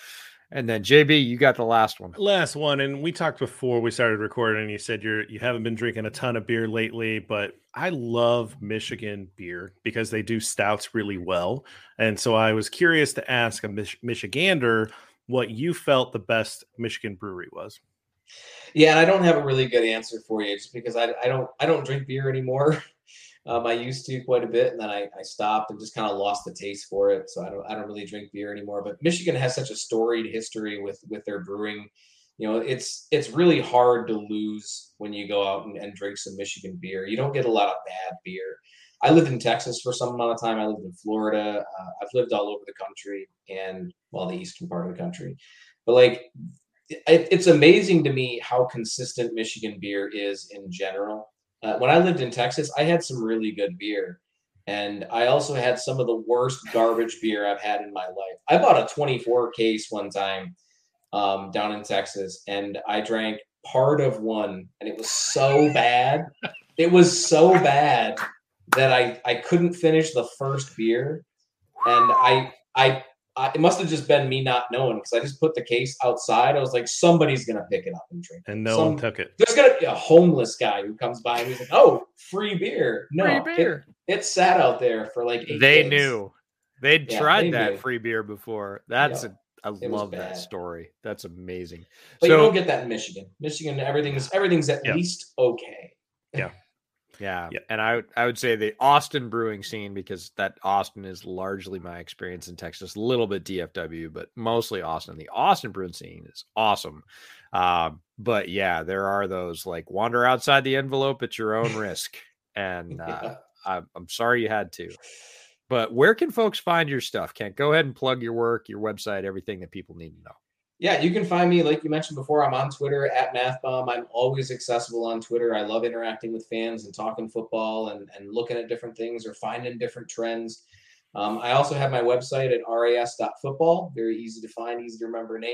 and then J B, you got the last one. Last one, and we talked before we started recording, and you said you're you haven't been drinking a ton of beer lately, but I love Michigan beer because they do stouts really well. And so I was curious to ask a Mich- Michigander what you felt the best Michigan brewery was. Yeah, and I don't have a really good answer for you, just because I, I don't I don't drink beer anymore. Um, I used to quite a bit, and then I, I stopped and just kind of lost the taste for it. So I don't I don't really drink beer anymore. But Michigan has such a storied history with with their brewing. You know, it's it's really hard to lose when you go out and, and drink some Michigan beer. You don't get a lot of bad beer. I lived in Texas for some amount of time. I lived in Florida. Uh, I've lived all over the country, and well, the eastern part of the country. But like, it, it's amazing to me how consistent Michigan beer is in general. Uh, when I lived in Texas, I had some really good beer. And I also had some of the worst garbage beer I've had in my life. I bought a twenty-four case one time um, down in Texas, and I drank part of one, and it was so bad. It was so bad that I, I couldn't finish the first beer. And I, I, I it must have just been me not knowing, because I just put the case outside. I was like, somebody's going to pick it up and drink it. And no Some, one took it. There's going to be a homeless guy who comes by and he's like, oh, free beer. No, free beer. It, it sat out there for like eight They days. knew. They'd Yeah, tried they that knew. free beer before. That's Yeah, a, I it was love that bad. story. That's amazing. But so, you don't get that in Michigan. Michigan, everything's everything's at Yeah. least okay. Yeah. Yeah. Yeah. And I would I would say the Austin brewing scene, because that Austin is largely my experience in Texas, a little bit D F W, but mostly Austin. The Austin brewing scene is awesome. Um, but yeah, there are those like wander outside the envelope at your own risk. And uh, Yeah. I, I'm sorry you had to. But where can folks find your stuff, Kent? Go ahead and plug your work, your website, everything that people need to know. Yeah, you can find me, like you mentioned before, I'm on Twitter at MathBomb. I'm always accessible on Twitter. I love interacting with fans and talking football and, and looking at different things or finding different trends. Um, I also have my website at ras dot football. Very easy to find, easy to remember name.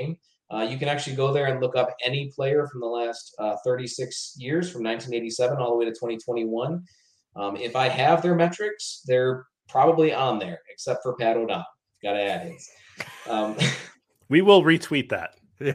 Uh, you can actually go there and look up any player from the last uh, thirty-six years, from nineteen eighty-seven all the way to twenty twenty-one. Um, if I have their metrics, they're probably on there, except for Pat O'Donnell. Got to add his. Um, we will retweet that.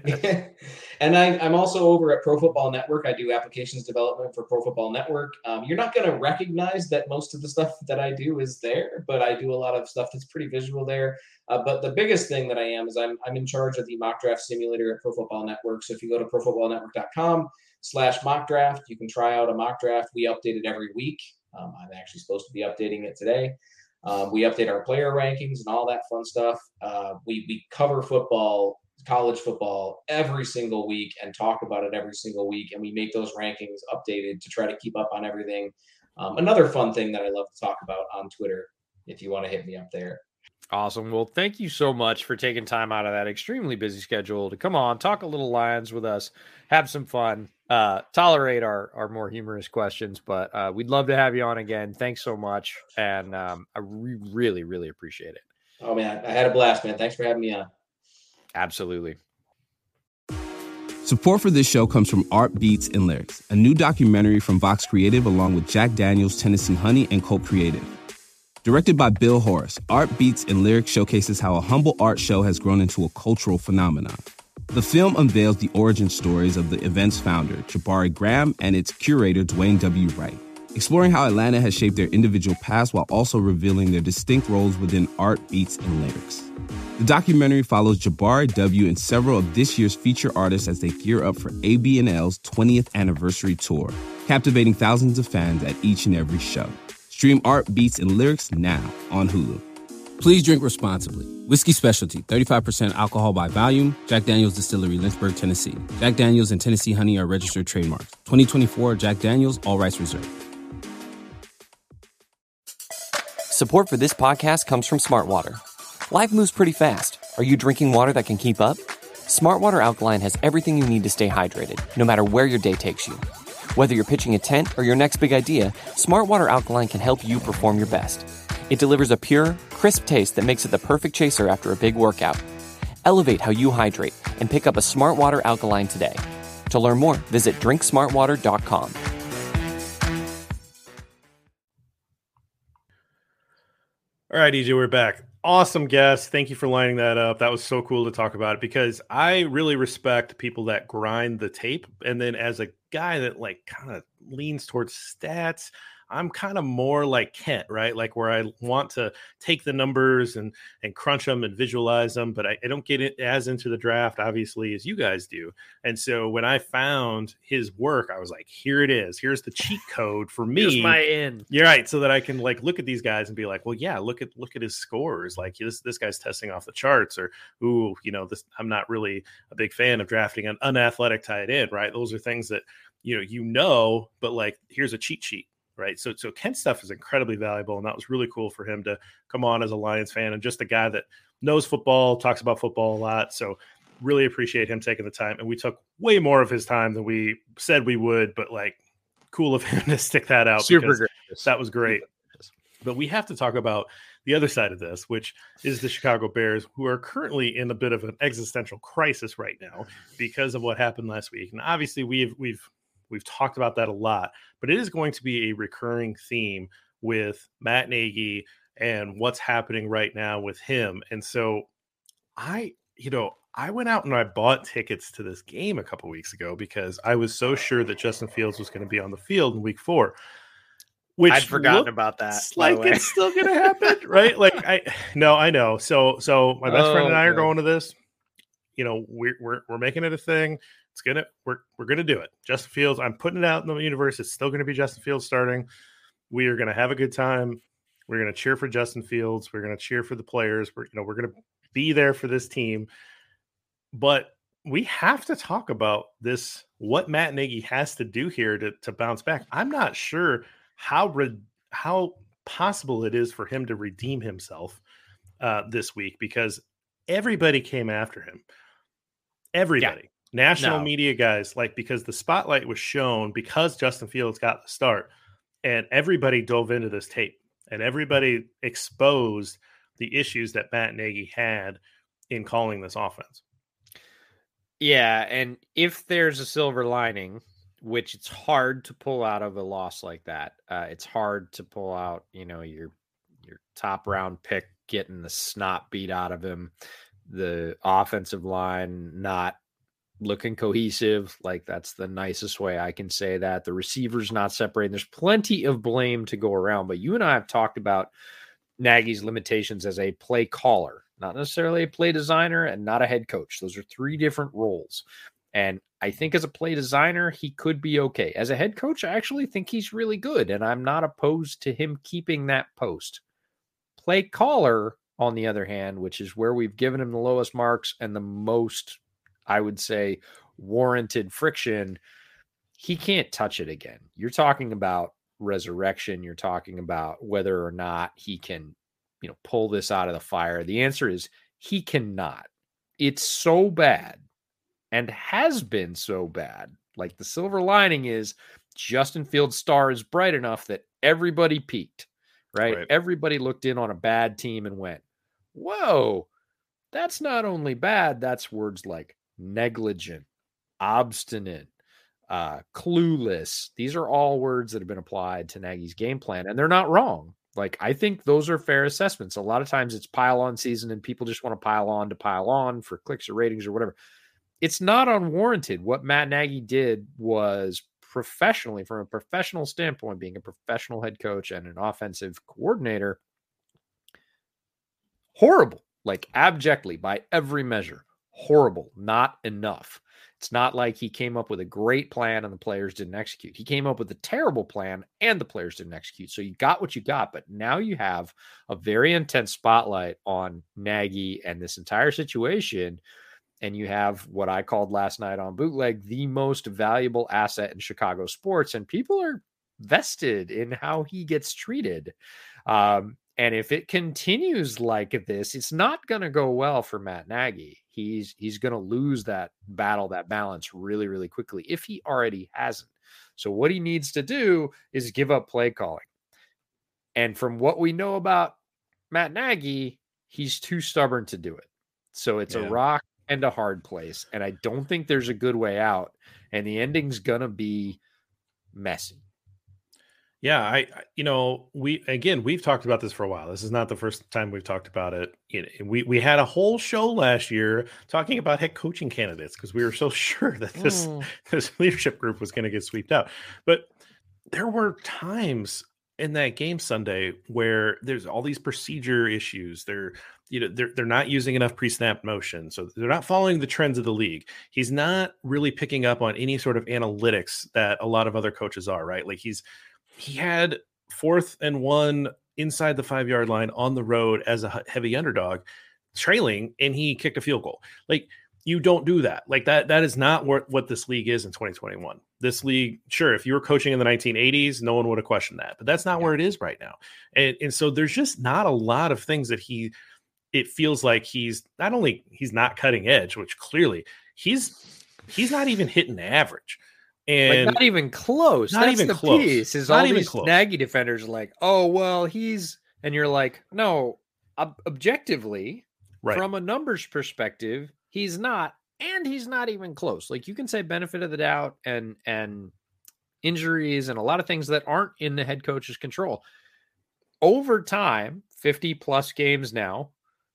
And I, I'm also over at Pro Football Network. I do applications development for Pro Football Network. Um, you're not going to recognize that most of the stuff that I do is there, but I do a lot of stuff that's pretty visual there. Uh, but the biggest thing that I am is I'm I'm in charge of the mock draft simulator at Pro Football Network. So if you go to pro football network dot com slash mock draft, you can try out a mock draft. We update it every week. Um, I'm actually supposed to be updating it today. Um, we update our player rankings and all that fun stuff. Uh, we we cover football, college football, every single week and talk about it every single week. And we make those rankings updated to try to keep up on everything. Um, another fun thing that I love to talk about on Twitter, if you want to hit me up there. Awesome. Well, thank you so much for taking time out of that extremely busy schedule to come on, talk a little Lions with us, have some fun, uh, tolerate our, our more humorous questions, but uh, we'd love to have you on again. Thanks so much. And um, I re- really, really appreciate it. Oh, man, I had a blast, man. Thanks for having me on. Absolutely. Support for this show comes from Art Beats and Lyrics, a new documentary from Vox Creative along with Jack Daniels, Tennessee Honey, and Colt Creative. Directed by Bill Horace, Art Beats and Lyrics showcases how a humble art show has grown into a cultural phenomenon. The film unveils the origin stories of the event's founder, Jabari Graham, and its curator, Dwayne W. Wright, exploring how Atlanta has shaped their individual paths while also revealing their distinct roles within Art Beats and Lyrics. The documentary follows Jabari W. and several of this year's feature artists as they gear up for A B N L's twentieth anniversary tour, captivating thousands of fans at each and every show. Stream Art Beats and Lyrics now on Hulu. Please drink responsibly. Whiskey Specialty, thirty-five percent alcohol by volume. Jack Daniels Distillery, Lynchburg, Tennessee. Jack Daniels and Tennessee Honey are registered trademarks. twenty twenty-four Jack Daniels, all rights reserved. Support for this podcast comes from Smartwater. Life moves pretty fast. Are you drinking water that can keep up? Smartwater Alkaline has everything you need to stay hydrated, no matter where your day takes you. Whether you're pitching a tent or your next big idea, Smartwater Alkaline can help you perform your best. It delivers a pure, crisp taste that makes it the perfect chaser after a big workout. Elevate how you hydrate and pick up a Smartwater Alkaline today. To learn more, visit drink smartwater dot com. All right, E J, we're back. Awesome guest. Thank you for lining that up. That was so cool to talk about it because I really respect people that grind the tape. And then as a guy that like kind of leans towards stats, I'm kind of more like Kent, right? Like where I want to take the numbers and and crunch them and visualize them, but I, I don't get it as into the draft, obviously, as you guys do. And so when I found his work, I was like, here it is. Here's the cheat code for me. Here's my in. You're right. So that I can like look at these guys and be like, well, yeah, look at look at his scores. Like this this guy's testing off the charts, or ooh, you know, this I'm not really a big fan of drafting an unathletic tight end, right? Those are things that you know, you know, but like here's a cheat sheet. Right. So, so Kent's stuff is incredibly valuable. And that was really cool for him to come on as a Lions fan and just a guy that knows football, talks about football a lot. So really appreciate him taking the time. And we took way more of his time than we said we would, but like cool of him to stick that out. Super great. That was great. But we have to talk about the other side of this, which is the Chicago Bears, who are currently in a bit of an existential crisis right now because of what happened last week. And obviously we've, we've, We've talked about that a lot, but it is going to be a recurring theme with Matt Nagy and what's happening right now with him. And so I, you know, I went out and I bought tickets to this game a couple weeks ago because I was so sure that Justin Fields was going to be on the field in week four. Which I'd forgotten about that. Like it's still going to happen, right? Like I, no, I know. So, so my best oh, friend and I are man. going to this. You know, we're we're we're making it a thing. It's gonna we're we're gonna do it. Justin Fields. I'm putting it out in the universe. It's still gonna be Justin Fields starting. We are gonna have a good time. We're gonna cheer for Justin Fields. We're gonna cheer for the players. We're you know we're gonna be there for this team. But we have to talk about this. What Matt Nagy has to do here to to bounce back. I'm not sure how re, how possible it is for him to redeem himself uh, this week because everybody came after him. Everybody. Yeah. National no. media guys, like because the spotlight was shown because Justin Fields got the start and everybody dove into this tape and everybody exposed the issues that Matt Nagy had in calling this offense. Yeah, and if there's a silver lining, which it's hard to pull out of a loss like that, uh, it's hard to pull out, you know, your your top round pick getting the snot beat out of him, the offensive line not looking cohesive. Like, that's the nicest way I can say that. The receivers not separating. There's plenty of blame to go around, but you and I have talked about Nagy's limitations as a play caller, not necessarily a play designer and not a head coach. Those are three different roles. And I think as a play designer, he could be okay. As a head coach, I actually think he's really good, and I'm not opposed to him keeping that post. Play caller, on the other hand, which is where we've given him the lowest marks and the most, I would say, warranted friction, he can't touch it again. You're talking about resurrection. You're talking about whether or not he can, you know, pull this out of the fire. The answer is he cannot. It's so bad and has been so bad. Like, the silver lining is Justin Fields' star is bright enough that everybody peaked, right? right? Everybody looked in on a bad team and went, whoa, that's not only bad, that's words like negligent, obstinate, uh, clueless. These are all words that have been applied to Nagy's game plan, and they're not wrong. Like, I think those are fair assessments. A lot of times it's pile on season and people just want to pile on to pile on for clicks or ratings or whatever. It's not unwarranted. What Matt Nagy did was professionally, from a professional standpoint, being a professional head coach and an offensive coordinator, horrible, like abjectly by every measure, horrible, not enough. It's not like he came up with a great plan and the players didn't execute. He came up with a terrible plan and the players didn't execute. So you got what you got, but now you have a very intense spotlight on Nagy and this entire situation. And you have what I called last night on Bootleg, the most valuable asset in Chicago sports. And people are vested in how he gets treated. Um, and if it continues like this, it's not going to go well for Matt Nagy. He's he's going to lose that battle, that balance really, really quickly, if he already hasn't. So what he needs to do is give up play calling. And from what we know about Matt Nagy, he's too stubborn to do it. So it's yeah. a rock and a hard place. And I don't think there's a good way out. And the ending's going to be messy. Yeah, I, you know, we, again, we've talked about this for a while. This is not the first time we've talked about it. it we, we had a whole show last year talking about head coaching candidates because we were so sure that this, mm. this leadership group was going to get swept out. But there were times in that game Sunday where there's all these procedure issues. They're, you know, they're, they're not using enough pre-snap motion. So they're not following the trends of the league. He's not really picking up on any sort of analytics that a lot of other coaches are, right? Like he's, He had fourth and one inside the five yard line on the road as a heavy underdog trailing, and he kicked a field goal. Like, you don't do that. Like that, that is not what, what this league is in twenty twenty-one. This league, sure, if you were coaching in the nineteen eighties, no one would have questioned that, but that's not yeah. where it is right now. And, and so there's just not a lot of things that he, it feels like he's not only, he's not cutting edge, which clearly he's, he's not even hitting average. And like not even close. Not That's even the close. piece. Is not all even these close. Nagy defenders are like, oh well, he's, and you're like, no, ob- objectively, right. from a numbers perspective, he's not, and he's not even close. Like, you can say benefit of the doubt and and injuries and a lot of things that aren't in the head coach's control. Over time, fifty plus games now,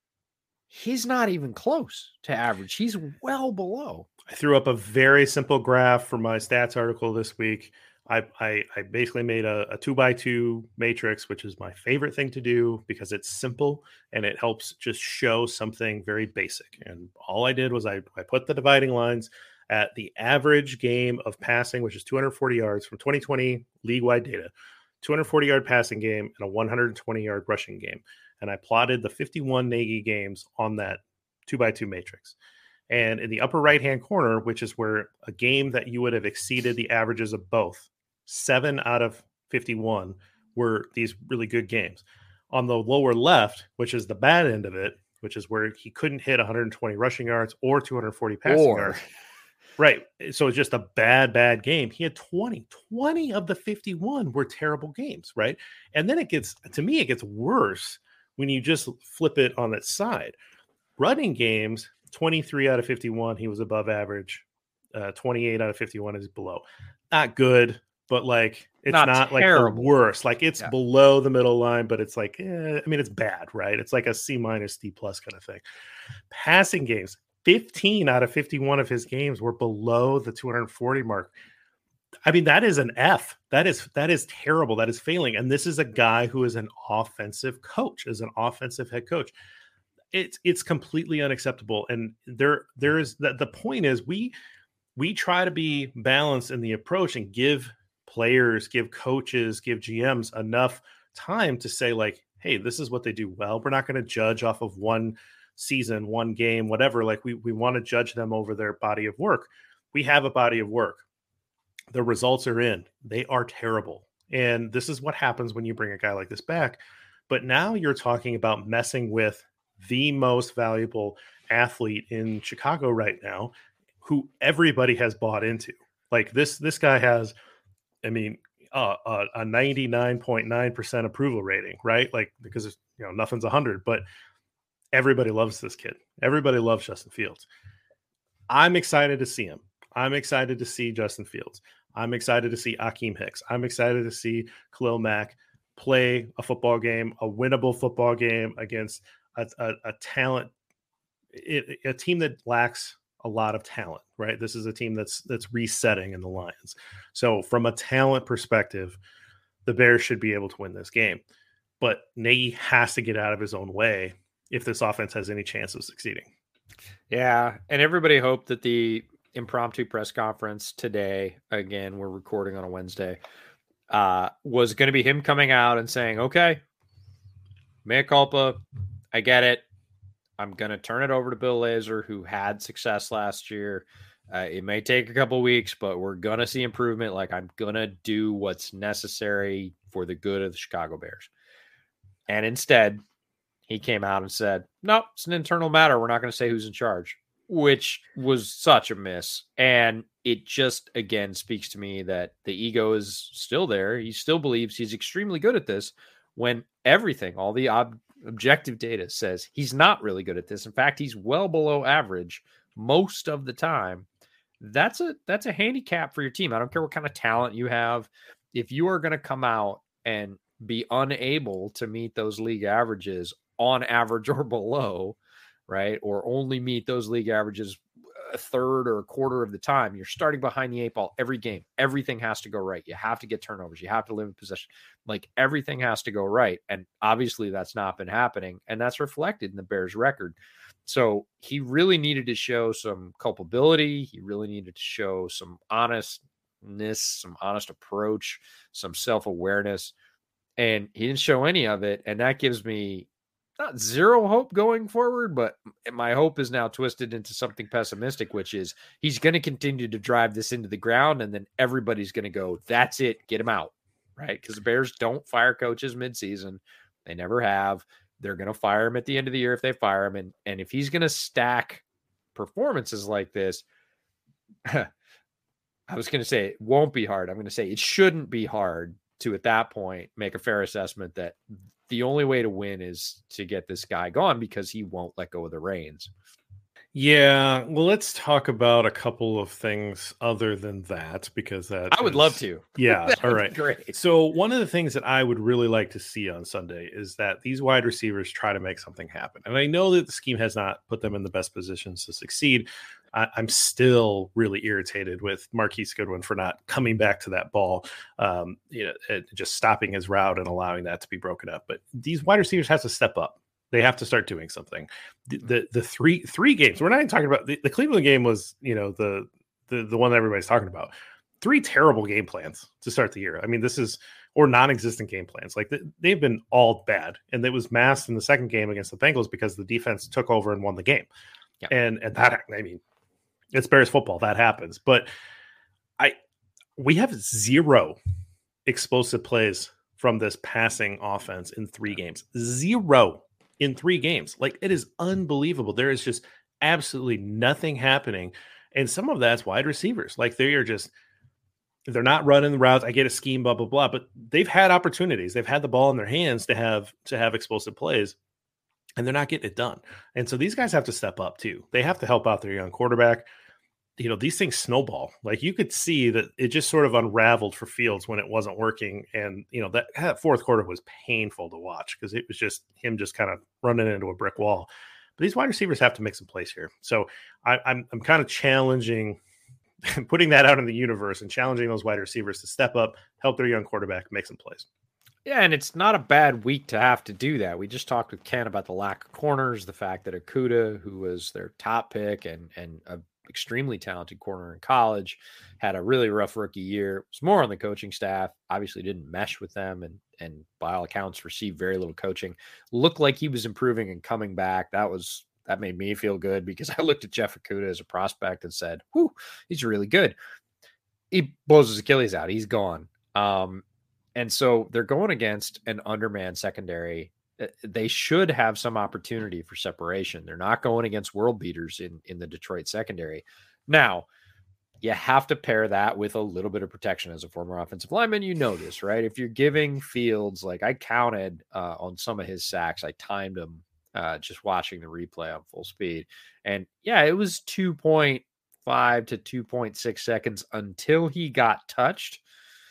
he's not even close to average. He's well below. I threw up a very simple graph for my stats article this week. I I, I basically made a, a two by two matrix, which is my favorite thing to do because it's simple and it helps just show something very basic. And all I did was I, I put the dividing lines at the average game of passing, which is two hundred forty yards from twenty twenty league-wide data, two hundred forty yard passing game and a one hundred twenty yard rushing game. And I plotted the fifty-one Nagy games on that two by two matrix. And in the upper right-hand corner, which is where a game that you would have exceeded the averages of both, seven out of fifty-one were these really good games. On the lower left, which is the bad end of it, which is where he couldn't hit one hundred twenty rushing yards or two hundred forty passing or. yards. Right. So it's just a bad, bad game. He had twenty. twenty of the fifty-one were terrible games, right? And then it gets, to me, it gets worse when you just flip it on its side. Running games, twenty-three out of fifty-one, he was above average. Uh, twenty-eight out of fifty-one is below. Not good, but like it's not, not like the worst. Like it's yeah. below the middle line, but it's like, eh, I mean, it's bad, right? It's like a C minus, D plus kind of thing. Passing games, fifteen out of fifty-one of his games were below the two hundred forty mark. I mean, that is an F. That is that is terrible. That is failing. And this is a guy who is an offensive coach, is an offensive head coach. It's it's completely unacceptable. And there there is that the point is we we try to be balanced in the approach and give players, give coaches, give G Ms enough time to say like, hey, this is what they do well. We're not going to judge off of one season, one game, whatever. Like we we want to judge them over their body of work. We have a body of work. The results are in. They are terrible. And this is what happens when you bring a guy like this back. But now you're talking about messing with the most valuable athlete in Chicago right now, who everybody has bought into. Like this, this guy has, I mean, uh, a, a ninety-nine point nine percent approval rating, right? Like, because it's, you know, nothing's a hundred, but everybody loves this kid. Everybody loves Justin Fields. I'm excited to see him. I'm excited to see Justin Fields. I'm excited to see Akeem Hicks. I'm excited to see Khalil Mack play a football game, a winnable football game against a, a, a talent, it, a team that lacks a lot of talent, right? This is a team that's that's resetting in the Lions. So from a talent perspective, the Bears should be able to win this game. But Nagy has to get out of his own way if this offense has any chance of succeeding. Yeah, and everybody hoped that the impromptu press conference today, again, we're recording on a Wednesday, uh, was going to be him coming out and saying, okay, mea culpa, I get it. I'm going to turn it over to Bill Lazor, who had success last year. Uh, it may take a couple weeks, but we're going to see improvement. Like, I'm going to do what's necessary for the good of the Chicago Bears. And instead, he came out and said, no, it's an internal matter. We're not going to say who's in charge, which was such a miss. And it just, again, speaks to me that the ego is still there. He still believes he's extremely good at this when everything, all the ob- objective data says he's not really good at this. In fact, he's well below average most of the time. That's a, that's a handicap for your team. I don't care what kind of talent you have. If you are going to come out and be unable to meet those league averages on average or below, right, or only meet those league averages a third or a quarter of the time, you're starting behind the eight ball every game. Everything has to go right. You have to get turnovers. You have to limit possession. Like, everything has to go right. And obviously that's not been happening. And that's reflected in the Bears record. So he really needed to show some culpability. He really needed to show some honestness, some honest approach, some self-awareness. And he didn't show any of it. And that gives me not zero hope going forward, but my hope is now twisted into something pessimistic, which is he's going to continue to drive this into the ground, and then everybody's going to go, that's it, get him out, right? Because the Bears don't fire coaches midseason. They never have. They're going to fire him at the end of the year if they fire him. And, and if he's going to stack performances like this, I was going to say it won't be hard. I'm going to say it shouldn't be hard to, at that point, make a fair assessment that the only way to win is to get this guy gone because he won't let go of the reins. Yeah, well, let's talk about a couple of things other than that, because that I would is, love to. Yeah, all right, great. So one of the things that I would really like to see on Sunday is that these wide receivers try to make something happen. And I know that the scheme has not put them in the best positions to succeed. I, I'm still really irritated with Marquise Goodwin for not coming back to that ball, um, you know, and just stopping his route and allowing that to be broken up. But these wide receivers have to step up. They have to start doing something. The the, the three three games, we're not even talking about the, the Cleveland game was, you know, the, the the one that everybody's talking about. Three terrible game plans to start the year. I mean, this is or non-existent game plans. Like the, they've been all bad, and it was masked in the second game against the Bengals because the defense took over and won the game. Yeah. And and that, I mean, it's Bears football. That happens. But I we have zero explosive plays from this passing offense in three games. Zero. In three games. Like, it is unbelievable. There is just absolutely nothing happening. And some of that's wide receivers. Like, they are just, they're not running the routes. I get a scheme, blah, blah, blah. But they've had opportunities. They've had the ball in their hands to have to have explosive plays. and they're not getting it done. And so these guys have to step up too. They have to help out their young quarterback. You know, these things snowball. Like you could see that it just sort of unraveled for Fields when it wasn't working. And, you know, that, that fourth quarter was painful to watch because it was just him just kind of running into a brick wall. But these wide receivers have to make some plays here. So I, I'm I'm kind of challenging, putting that out in the universe and challenging those wide receivers to step up, help their young quarterback make some plays. Yeah, and it's not a bad week to have to do that. We just talked with Ken about the lack of corners, the fact that Okudah, who was their top pick and and a extremely talented corner in college, had a really rough rookie year. It was more on the coaching staff, obviously didn't mesh with them, and and by all accounts received very little coaching. Looked like he was improving and coming back. That was that made me feel good because I looked at Jeff Okudah as a prospect and said, whew, he's really good. He blows his Achilles out. He's gone. Um, and so they're going against an undermanned secondary. They should have some opportunity for separation. They're not going against world beaters in, in the Detroit secondary. Now, you have to pair that with a little bit of protection as a former offensive lineman. You know this, right? If you're giving Fields, like I counted uh, on some of his sacks, I timed them uh, just watching the replay on full speed. And yeah, it was two point five to two point six seconds until he got touched.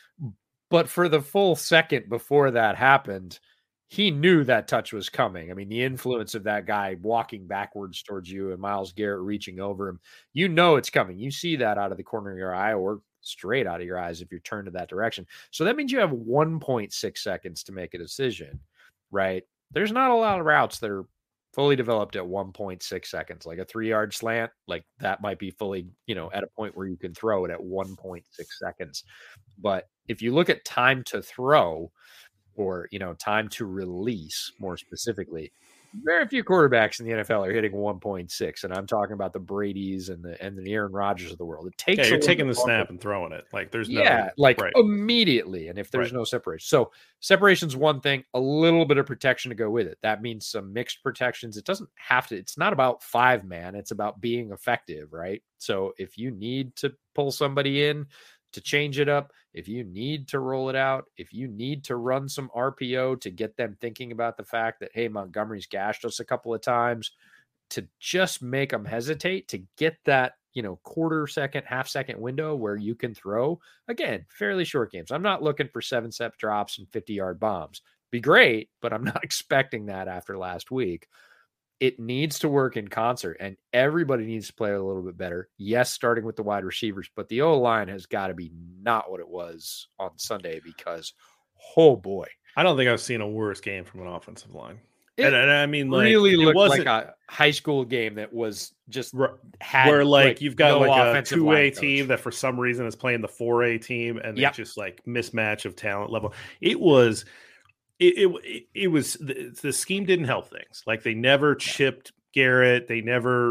But for the full second before that happened, he knew that touch was coming. I mean, the influence of that guy walking backwards towards you and Myles Garrett reaching over him, you know it's coming. You see that out of the corner of your eye or straight out of your eyes if you're turned to that direction. So that means you have one point six seconds to make a decision, right? There's not a lot of routes that are fully developed at one point six seconds, like a three-yard slant, like that might be fully, you know, at a point where you can throw it at one point six seconds. But if you look at time to throw, or, you know, time to release more specifically, very few quarterbacks in the N F L are hitting one point six. And I'm talking about the Brady's and the, and the Aaron Rodgers of the world. It takes, yeah, you're taking the snap and throwing it. Like there's no, yeah, like right. immediately. And if there's right. no separation, so separation's one thing, a little bit of protection to go with it. That means some mixed protections. It doesn't have to, it's not about five man. It's about being effective, right? So if you need to pull somebody in to change it up, if you need to roll it out, if you need to run some R P O to get them thinking about the fact that, hey, Montgomery's gashed us a couple of times, to just make them hesitate, to get that, you know, quarter second, half second window where you can throw, again, fairly short games. I'm not looking for seven step drops and fifty yard bombs. Be great, but I'm not expecting that after last week. It needs to work in concert, and everybody needs to play a little bit better. Yes, starting with the wide receivers, but the O-line has got to be not what it was on Sunday because, oh boy. I don't think I've seen a worse game from an offensive line. It and, and I mean, like, really it looked wasn't, like a high school game that was just had, where like, like you've got no like a two A team that for some reason is playing the four A team, and yep. it's just like mismatch of talent level. It was – It, it it was the, the scheme didn't help things. Like they never chipped Garrett. They never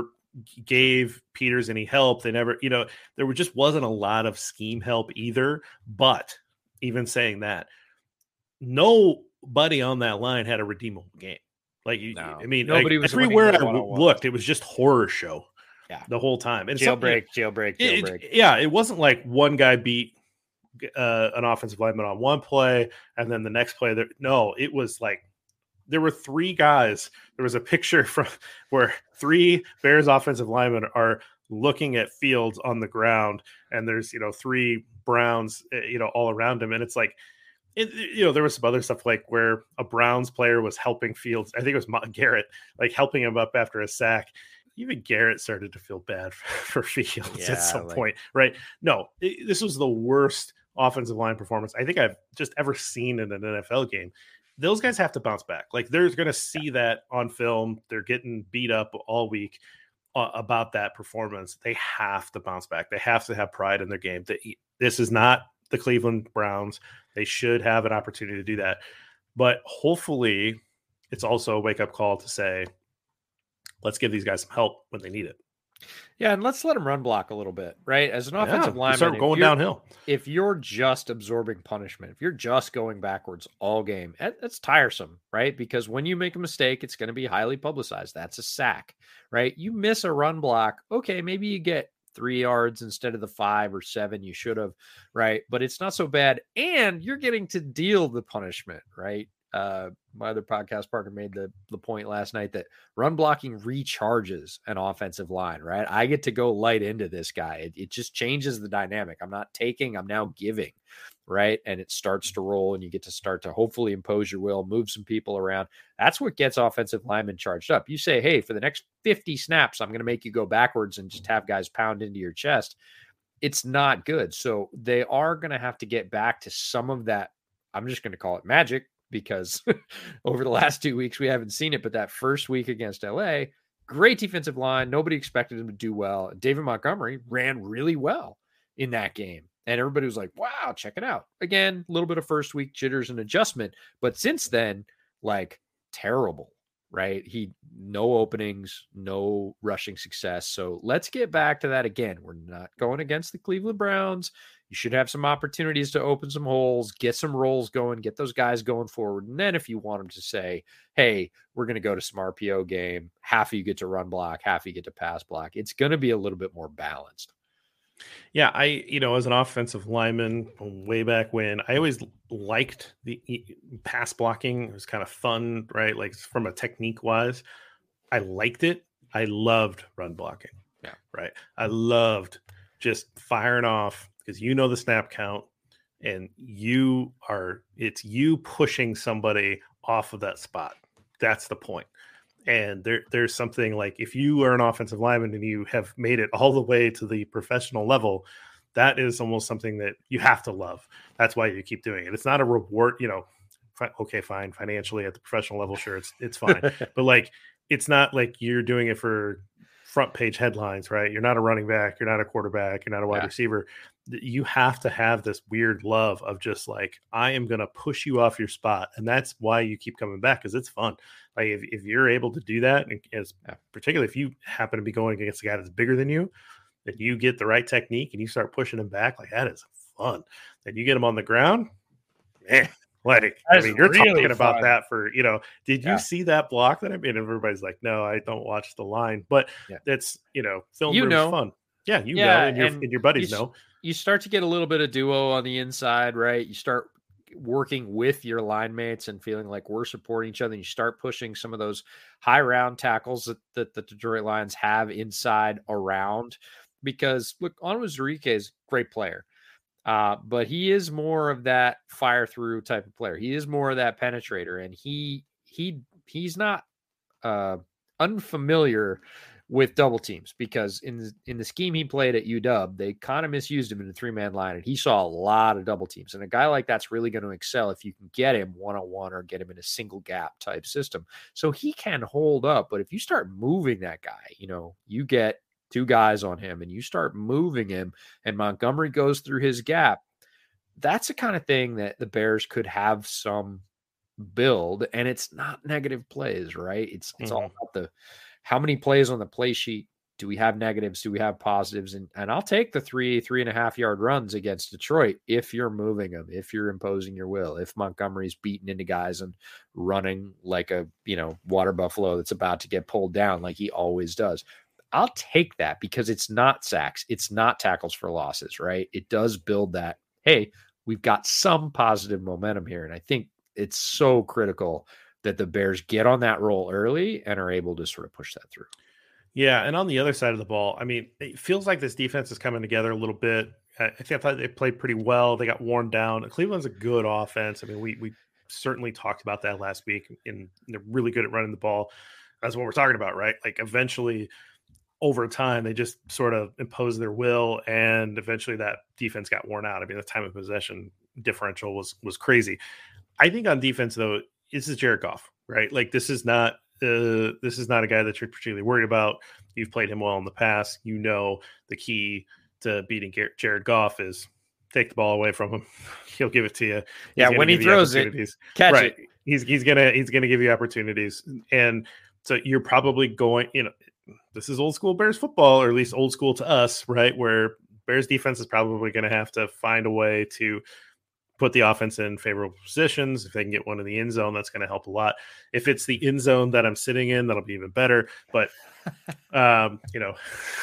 gave Peters any help. They never, you know, there just wasn't a lot of scheme help either. But even saying that, nobody on that line had a redeemable game. Like, no. I mean, nobody like, was everywhere I looked, it was just horror show yeah. the whole time. And jailbreak, jailbreak, jailbreak. It, yeah, it wasn't like one guy beat Uh, an offensive lineman on one play and then the next play there. No, it was like there were three guys. There was a picture from where three Bears offensive linemen are looking at Fields on the ground, and there's, you know, three Browns, you know, all around him. And it's like, it, you know, there was some other stuff like where a Browns player was helping Fields. I think it was Garrett, like helping him up after a sack. Even Garrett started to feel bad for, for Fields yeah, at some like, point, right? No, it, this was the worst offensive line performance I think I've just ever seen in an N F L game. Those guys have to bounce back. Like they're going to see that on film. They're getting beat up all week uh, about that performance. They have to bounce back. They have to have pride in their game. They, this is not the Cleveland Browns. They should have an opportunity to do that. But hopefully it's also a wake-up call to say, let's give these guys some help when they need it. Yeah, and let's let them run block a little bit, right? As an offensive yeah, lineman, start going downhill. If you're just absorbing punishment, if you're just going backwards all game, that's tiresome, right? Because when you make a mistake, it's going to be highly publicized. That's a sack, right? You miss a run block, okay, maybe you get three yards instead of the five or seven you should have, right? But it's not so bad, and you're getting to deal the punishment, right? uh, my other podcast partner made the, the point last night that run blocking recharges an offensive line, right? I get to go light into this guy. It, it just changes the dynamic. I'm not taking, I'm now giving, right? And it starts to roll, and you get to start to hopefully impose your will, move some people around. That's what gets offensive linemen charged up. You say, hey, for the next fifty snaps, I'm going to make you go backwards and just have guys pound into your chest. It's not good. So they are going to have to get back to some of that. I'm just going to call it magic, because over the last two weeks, we haven't seen it. But that first week against L A, great defensive line. Nobody expected him to do well. David Montgomery ran really well in that game. And everybody was like, wow, check it out. Again, a little bit of first week jitters and adjustment. But since then, like, terrible, right? He, no openings, no rushing success. So let's get back to that again. We're not going against the Cleveland Browns. You should have some opportunities to open some holes, get some rolls going, get those guys going forward. And then if you want them to say, hey, we're going to go to some R P O game, half of you get to run block, half of you get to pass block, it's going to be a little bit more balanced. Yeah, I, you know, as an offensive lineman way back when, I always liked the pass blocking. It was kind of fun, right? Like from a technique wise, I liked it. I loved run blocking. Yeah. Right. I loved just firing off, because you know the snap count, and you are, it's you pushing somebody off of that spot. That's the point. And there, there's something like, if you are an offensive lineman and you have made it all the way to the professional level, that is almost something that you have to love. That's why you keep doing it. It's not a reward, you know, fi- okay, fine. Financially at the professional level, sure, it's it's fine. But like, it's not like you're doing it for front page headlines, right? You're not a running back. You're not a quarterback. You're not a wide Yeah. receiver. You have to have this weird love of just like, I am going to push you off your spot. And that's why you keep coming back, because it's fun. Like if, if you're able to do that, and as Yeah. particularly if you happen to be going against a guy that's bigger than you, that you get the right technique and you start pushing him back, like that is fun. And you get him on the ground, man. Like, I mean, you're really talking about fun. that for, you know, did you Yeah. see that block that I made? Everybody's like, no, I don't watch the line, but Yeah. that's, you know, film You room's know. fun. Yeah, you Yeah, know, and your, and and your buddies you s- know. You start to get a little bit of duo on the inside, right? You start working with your line mates and feeling like we're supporting each other. And you start pushing some of those high round tackles that, that the Detroit Lions have inside around, because look, Onwuzurike is a great player. Uh, but he is more of that fire through type of player. He is more of that penetrator, and he he he's not uh, unfamiliar with double teams, because in the, in the scheme he played at U W, they kind of misused him in a three man line, and he saw a lot of double teams. And a guy like that's really going to excel if you can get him one on one or get him in a single gap type system. So he can hold up, but if you start moving that guy, you know, you get two guys on him and you start moving him and Montgomery goes through his gap, that's the kind of thing that the Bears could have some build. And it's not negative plays, right? It's it's Mhm. all about the how many plays on the play sheet. Do we have negatives? Do we have positives? And and I'll take the three, three and a half yard runs against Detroit if you're moving them, if you're imposing your will, if Montgomery's beating into guys and running like a, you know, water buffalo that's about to get pulled down like he always does. I'll take that, because it's not sacks. It's not tackles for losses, right? It does build that, hey, we've got some positive momentum here. And I think it's so critical that the Bears get on that roll early and are able to sort of push that through. Yeah, and on the other side of the ball, I mean, it feels like this defense is coming together a little bit. I think I thought they played pretty well. They got worn down. Cleveland's a good offense. I mean, we we certainly talked about that last week, and they're really good at running the ball. That's what we're talking about, right? Like eventually, over time, they just sort of imposed their will, and eventually that defense got worn out. I mean, the time of possession differential was was crazy. I think on defense, though, this is Jared Goff, right? Like this is not uh, this is not a guy that you're particularly worried about. You've played him well in the past. You know the key to beating Gar- Jared Goff is take the ball away from him. He'll give it to you. He's Yeah, gonna when he give you throws it, opportunities. catch right. it. He's he's gonna he's gonna give you opportunities, and so you're probably going. You know, this is old school Bears football, or at least old school to us, right? Where Bears defense is probably going to have to find a way to put the offense in favorable positions. If they can get one in the end zone, that's going to help a lot. If it's the end zone that I'm sitting in, that'll be even better. But, um, you know,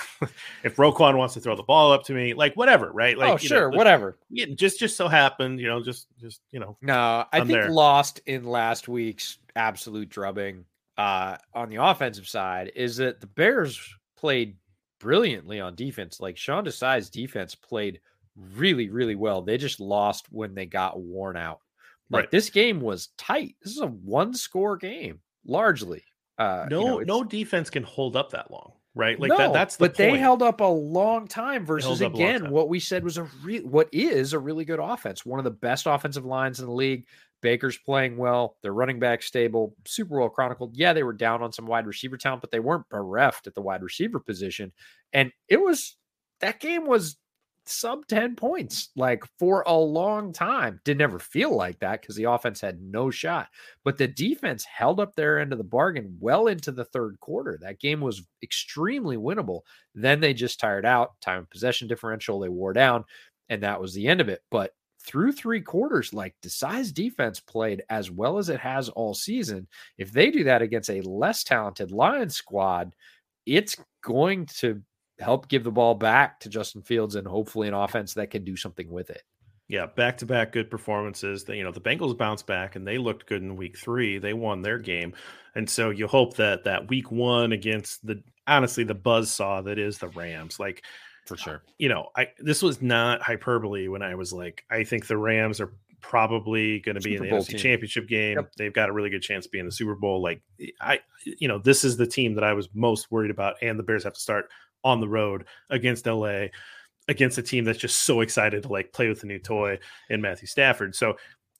if Roquan wants to throw the ball up to me, like whatever, right? Like, oh, sure, know, whatever. Yeah, just just so happened, you know, just just you know. No, I I'm think there. lost in last week's absolute drubbing uh, on the offensive side is that the Bears played brilliantly on defense. Like Sean Desai's defense played really, really well. They just lost when they got worn out. Like Right. this game was tight. This is a one score game largely. Uh, No, you know, no defense can hold up that long, right? Like no, that. That's the but they point. held up a long time versus held up a long again time. what we said was a re- what is a really good offense. One of the best offensive lines in the league. Baker's playing well. Their running back stable, super well chronicled. Yeah, they were down on some wide receiver talent, but they weren't bereft at the wide receiver position. And it was that game was sub ten points like for a long time. Didn't ever feel like that because the offense had no shot, but the defense held up their end of the bargain well into the third quarter. That game was extremely winnable. Then they just tired out, time of possession differential, they wore down, and that was the end of it. But through three quarters, like Desai's defense played as well as it has all season. If they do that against a less talented Lions squad, it's going to help give the ball back to Justin Fields and hopefully an offense that can do something with it. Yeah, back-to-back good performances. The, you know, the Bengals bounced back and they looked good in week three. They won their game. And so you hope that that week one against the, honestly, the buzzsaw that is the Rams, like, for sure. You know, I this was not hyperbole when I was like, I think the Rams are probably going to be in the N F C Championship game. Yep. They've got a really good chance to be in the Super Bowl. Like, I, you know, this is the team that I was most worried about. And the Bears have to start on the road against L A, against a team that's just so excited to like play with a new toy in Matthew Stafford. So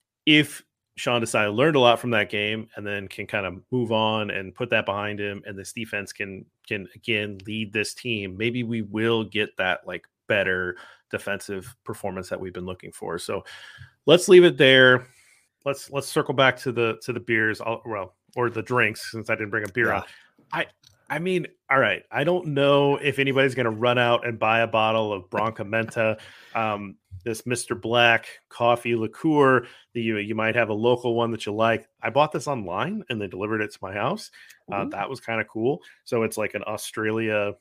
if Sean Desai learned a lot from that game and then can kind of move on and put that behind him, and this defense can can again lead this team, maybe we will get that like better defensive performance that we've been looking for. So let's leave it there. Let's let's circle back to the to the beers, I'll, well, or the drinks, since I didn't bring a beer yeah. on. I I mean, all right. I don't know if anybody's going to run out and buy a bottle of Branca Menta, um, this Mister Black coffee liqueur. That you you might have a local one that you like. I bought this online and they delivered it to my house. Uh, that was kind of cool. So it's like an Australia,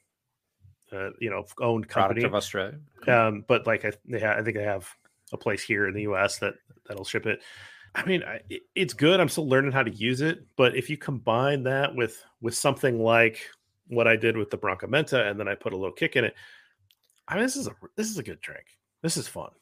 uh, you know, owned company. Product of Australia. Um, but like I, they ha- I think they have a place here in the U S that that'll ship it. I mean, I, it, it's good. I'm still learning how to use it. But if you combine that with with something like what I did with the Branca Menta, and then I put a little kick in it, I mean, this is a this is a good drink. This is fun.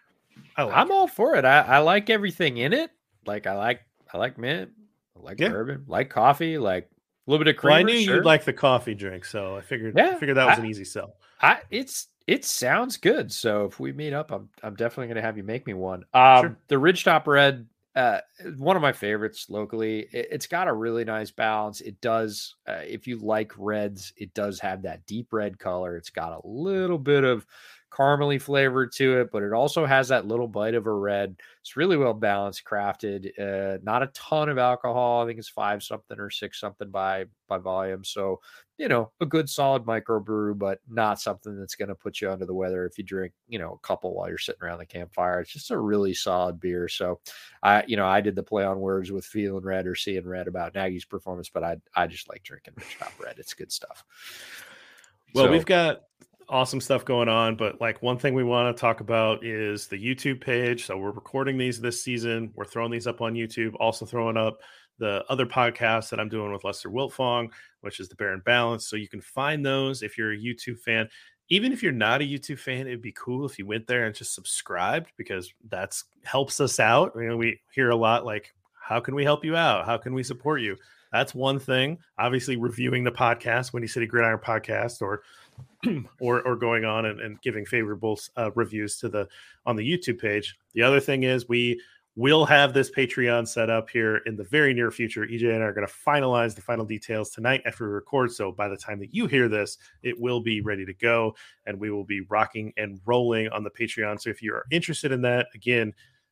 I like I'm it. all for it. I, I like everything in it. Like I like I like mint, I like Yeah. bourbon, like coffee, like a little bit of creamer. Well, I knew sure. you'd like the coffee drink, so I figured Yeah, I figured that was I- an easy sell. I it's it sounds good. So if we meet up, I'm I'm definitely gonna have you make me one. Um, Sure. The Ridgetop Red, uh, one of my favorites locally. It, it's got a really nice balance. It does. Uh, if you like reds, it does have that deep red color. It's got a little bit of caramely flavor to it, but it also has that little bite of a red. It's really well balanced, crafted. Uh, not a ton of alcohol. I think it's five something or six something by by volume. So, you know, a good solid microbrew, but not something that's going to put you under the weather if you drink, you know, a couple while you're sitting around the campfire. It's just a really solid beer. So, I, you know, I did the play on words with feeling red or seeing red about Nagy's performance, but I I just like drinking Ridgetop Red. It's good stuff. Well, So- we've got awesome stuff going on, but like one thing we want to talk about is the YouTube page. So we're recording these this season. We're throwing these up on YouTube, also throwing up the other podcasts that I'm doing with Lester Wiltfong, which is the Bear and Balance. So you can find those if you're a YouTube fan. Even if you're not a YouTube fan, it'd be cool if you went there and just subscribed, because that's helps us out. You know, we hear a lot like, how can we help you out? How can we support you? That's one thing. Obviously, reviewing the podcast, Windy City Gridiron podcast, or or or going on and, and giving favorable uh, reviews to the on the YouTube page. The other thing is we will have this Patreon set up here in the very near future. E J and I are going to finalize the final details tonight after we record. So by the time that you hear this, it will be ready to go, and we will be rocking and rolling on the Patreon. So if you are interested in that, again,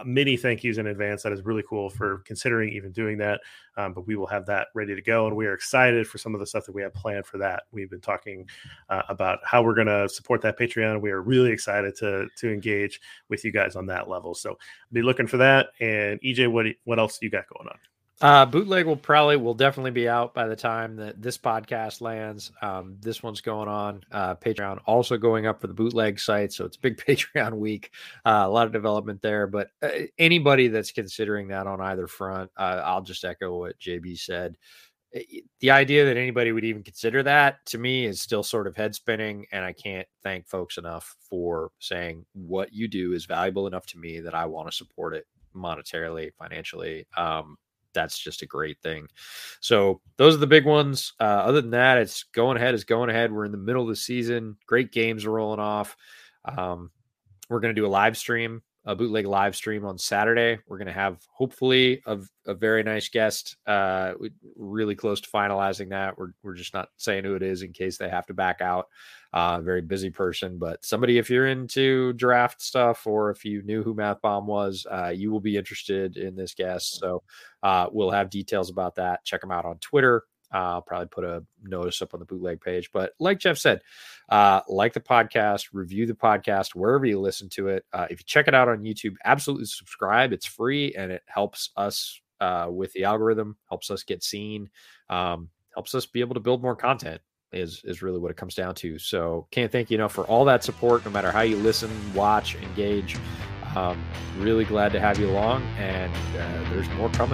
many thank yous in advance. That is really cool for considering even doing that. Um, but we will have that ready to go. And we are excited for some of the stuff that we have planned for that. We've been talking uh, about how we're going to support that Patreon. We are really excited to, to engage with you guys on that level. So be looking for that. And E J, what, what else do you got going on? Uh, bootleg will probably will definitely be out by the time that this podcast lands. Um, this one's going on. Uh, Patreon also going up for the bootleg site, so it's a big Patreon week. Uh, a lot of development there, but uh, anybody that's considering that on either front, uh, I'll just echo what J B said. The idea that anybody would even consider that, to me, is still sort of head spinning, and I can't thank folks enough for saying what you do is valuable enough to me that I want to support it monetarily, financially. Um, That's just a great thing. So those are the big ones. Uh, other than that, it's going ahead is going ahead. We're in the middle of the season. Great games are rolling off. Um, we're going to do a live stream, a bootleg live stream on Saturday. We're going to have hopefully a, a very nice guest. Uh, we're really close to finalizing that. We're, we're just not saying who it is in case they have to back out. Uh, very busy person, but somebody, if you're into draft stuff or if you knew who Math Bomb was, uh, you will be interested in this guest. So uh, we'll have details about that. Check them out on Twitter. Uh, I'll probably put a notice up on the bootleg page. But like Jeff said, uh, like the podcast, review the podcast wherever you listen to it. Uh, if you check it out on YouTube, absolutely subscribe. It's free and it helps us uh, with the algorithm, helps us get seen, um, helps us be able to build more content. Is is really what it comes down to. So can't thank you enough for all that support, no matter how you listen, watch, engage. Um, really glad to have you along, and uh, there's more coming.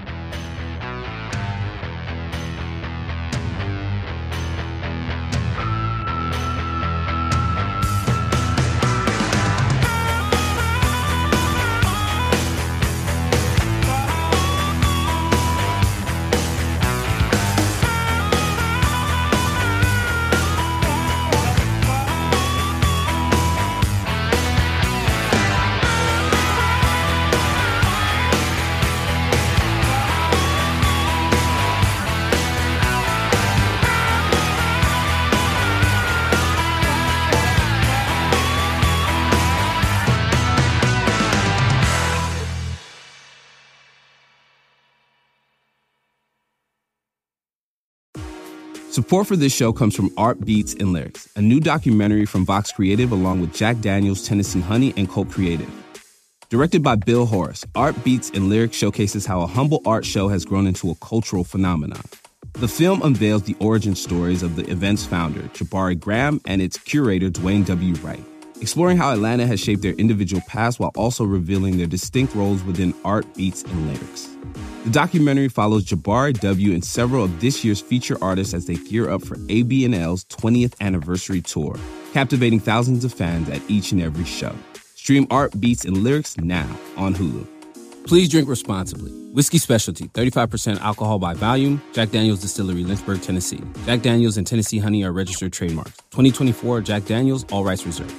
Support for this show comes from Art Beats and Lyrics, a new documentary from Vox Creative along with Jack Daniels, Tennessee Honey, and Colt Creative. Directed by Bill Horace, Art Beats and Lyrics showcases how a humble art show has grown into a cultural phenomenon. The film unveils the origin stories of the event's founder, Jabari Graham, and its curator, Dwayne W. Wright, exploring how Atlanta has shaped their individual paths while also revealing their distinct roles within Art Beats and Lyrics. The documentary follows Jabari W. and several of this year's feature artists as they gear up for A B and L's twentieth anniversary tour, captivating thousands of fans at each and every show. Stream Art Beats and Lyrics now on Hulu. Please drink responsibly. Whiskey Specialty, thirty-five percent alcohol by volume. Jack Daniels Distillery, Lynchburg, Tennessee. Jack Daniels and Tennessee Honey are registered trademarks. twenty twenty-four Jack Daniels, all rights reserved.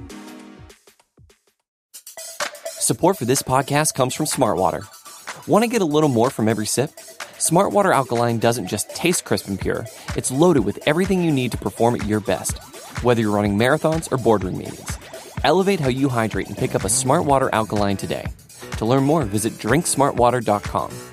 Support for this podcast comes from Smartwater. Want to get a little more from every sip? Smartwater Alkaline doesn't just taste crisp and pure. It's loaded with everything you need to perform at your best, whether you're running marathons or boardroom meetings. Elevate how you hydrate and pick up a Smartwater Alkaline today. To learn more, visit drink smart water dot com.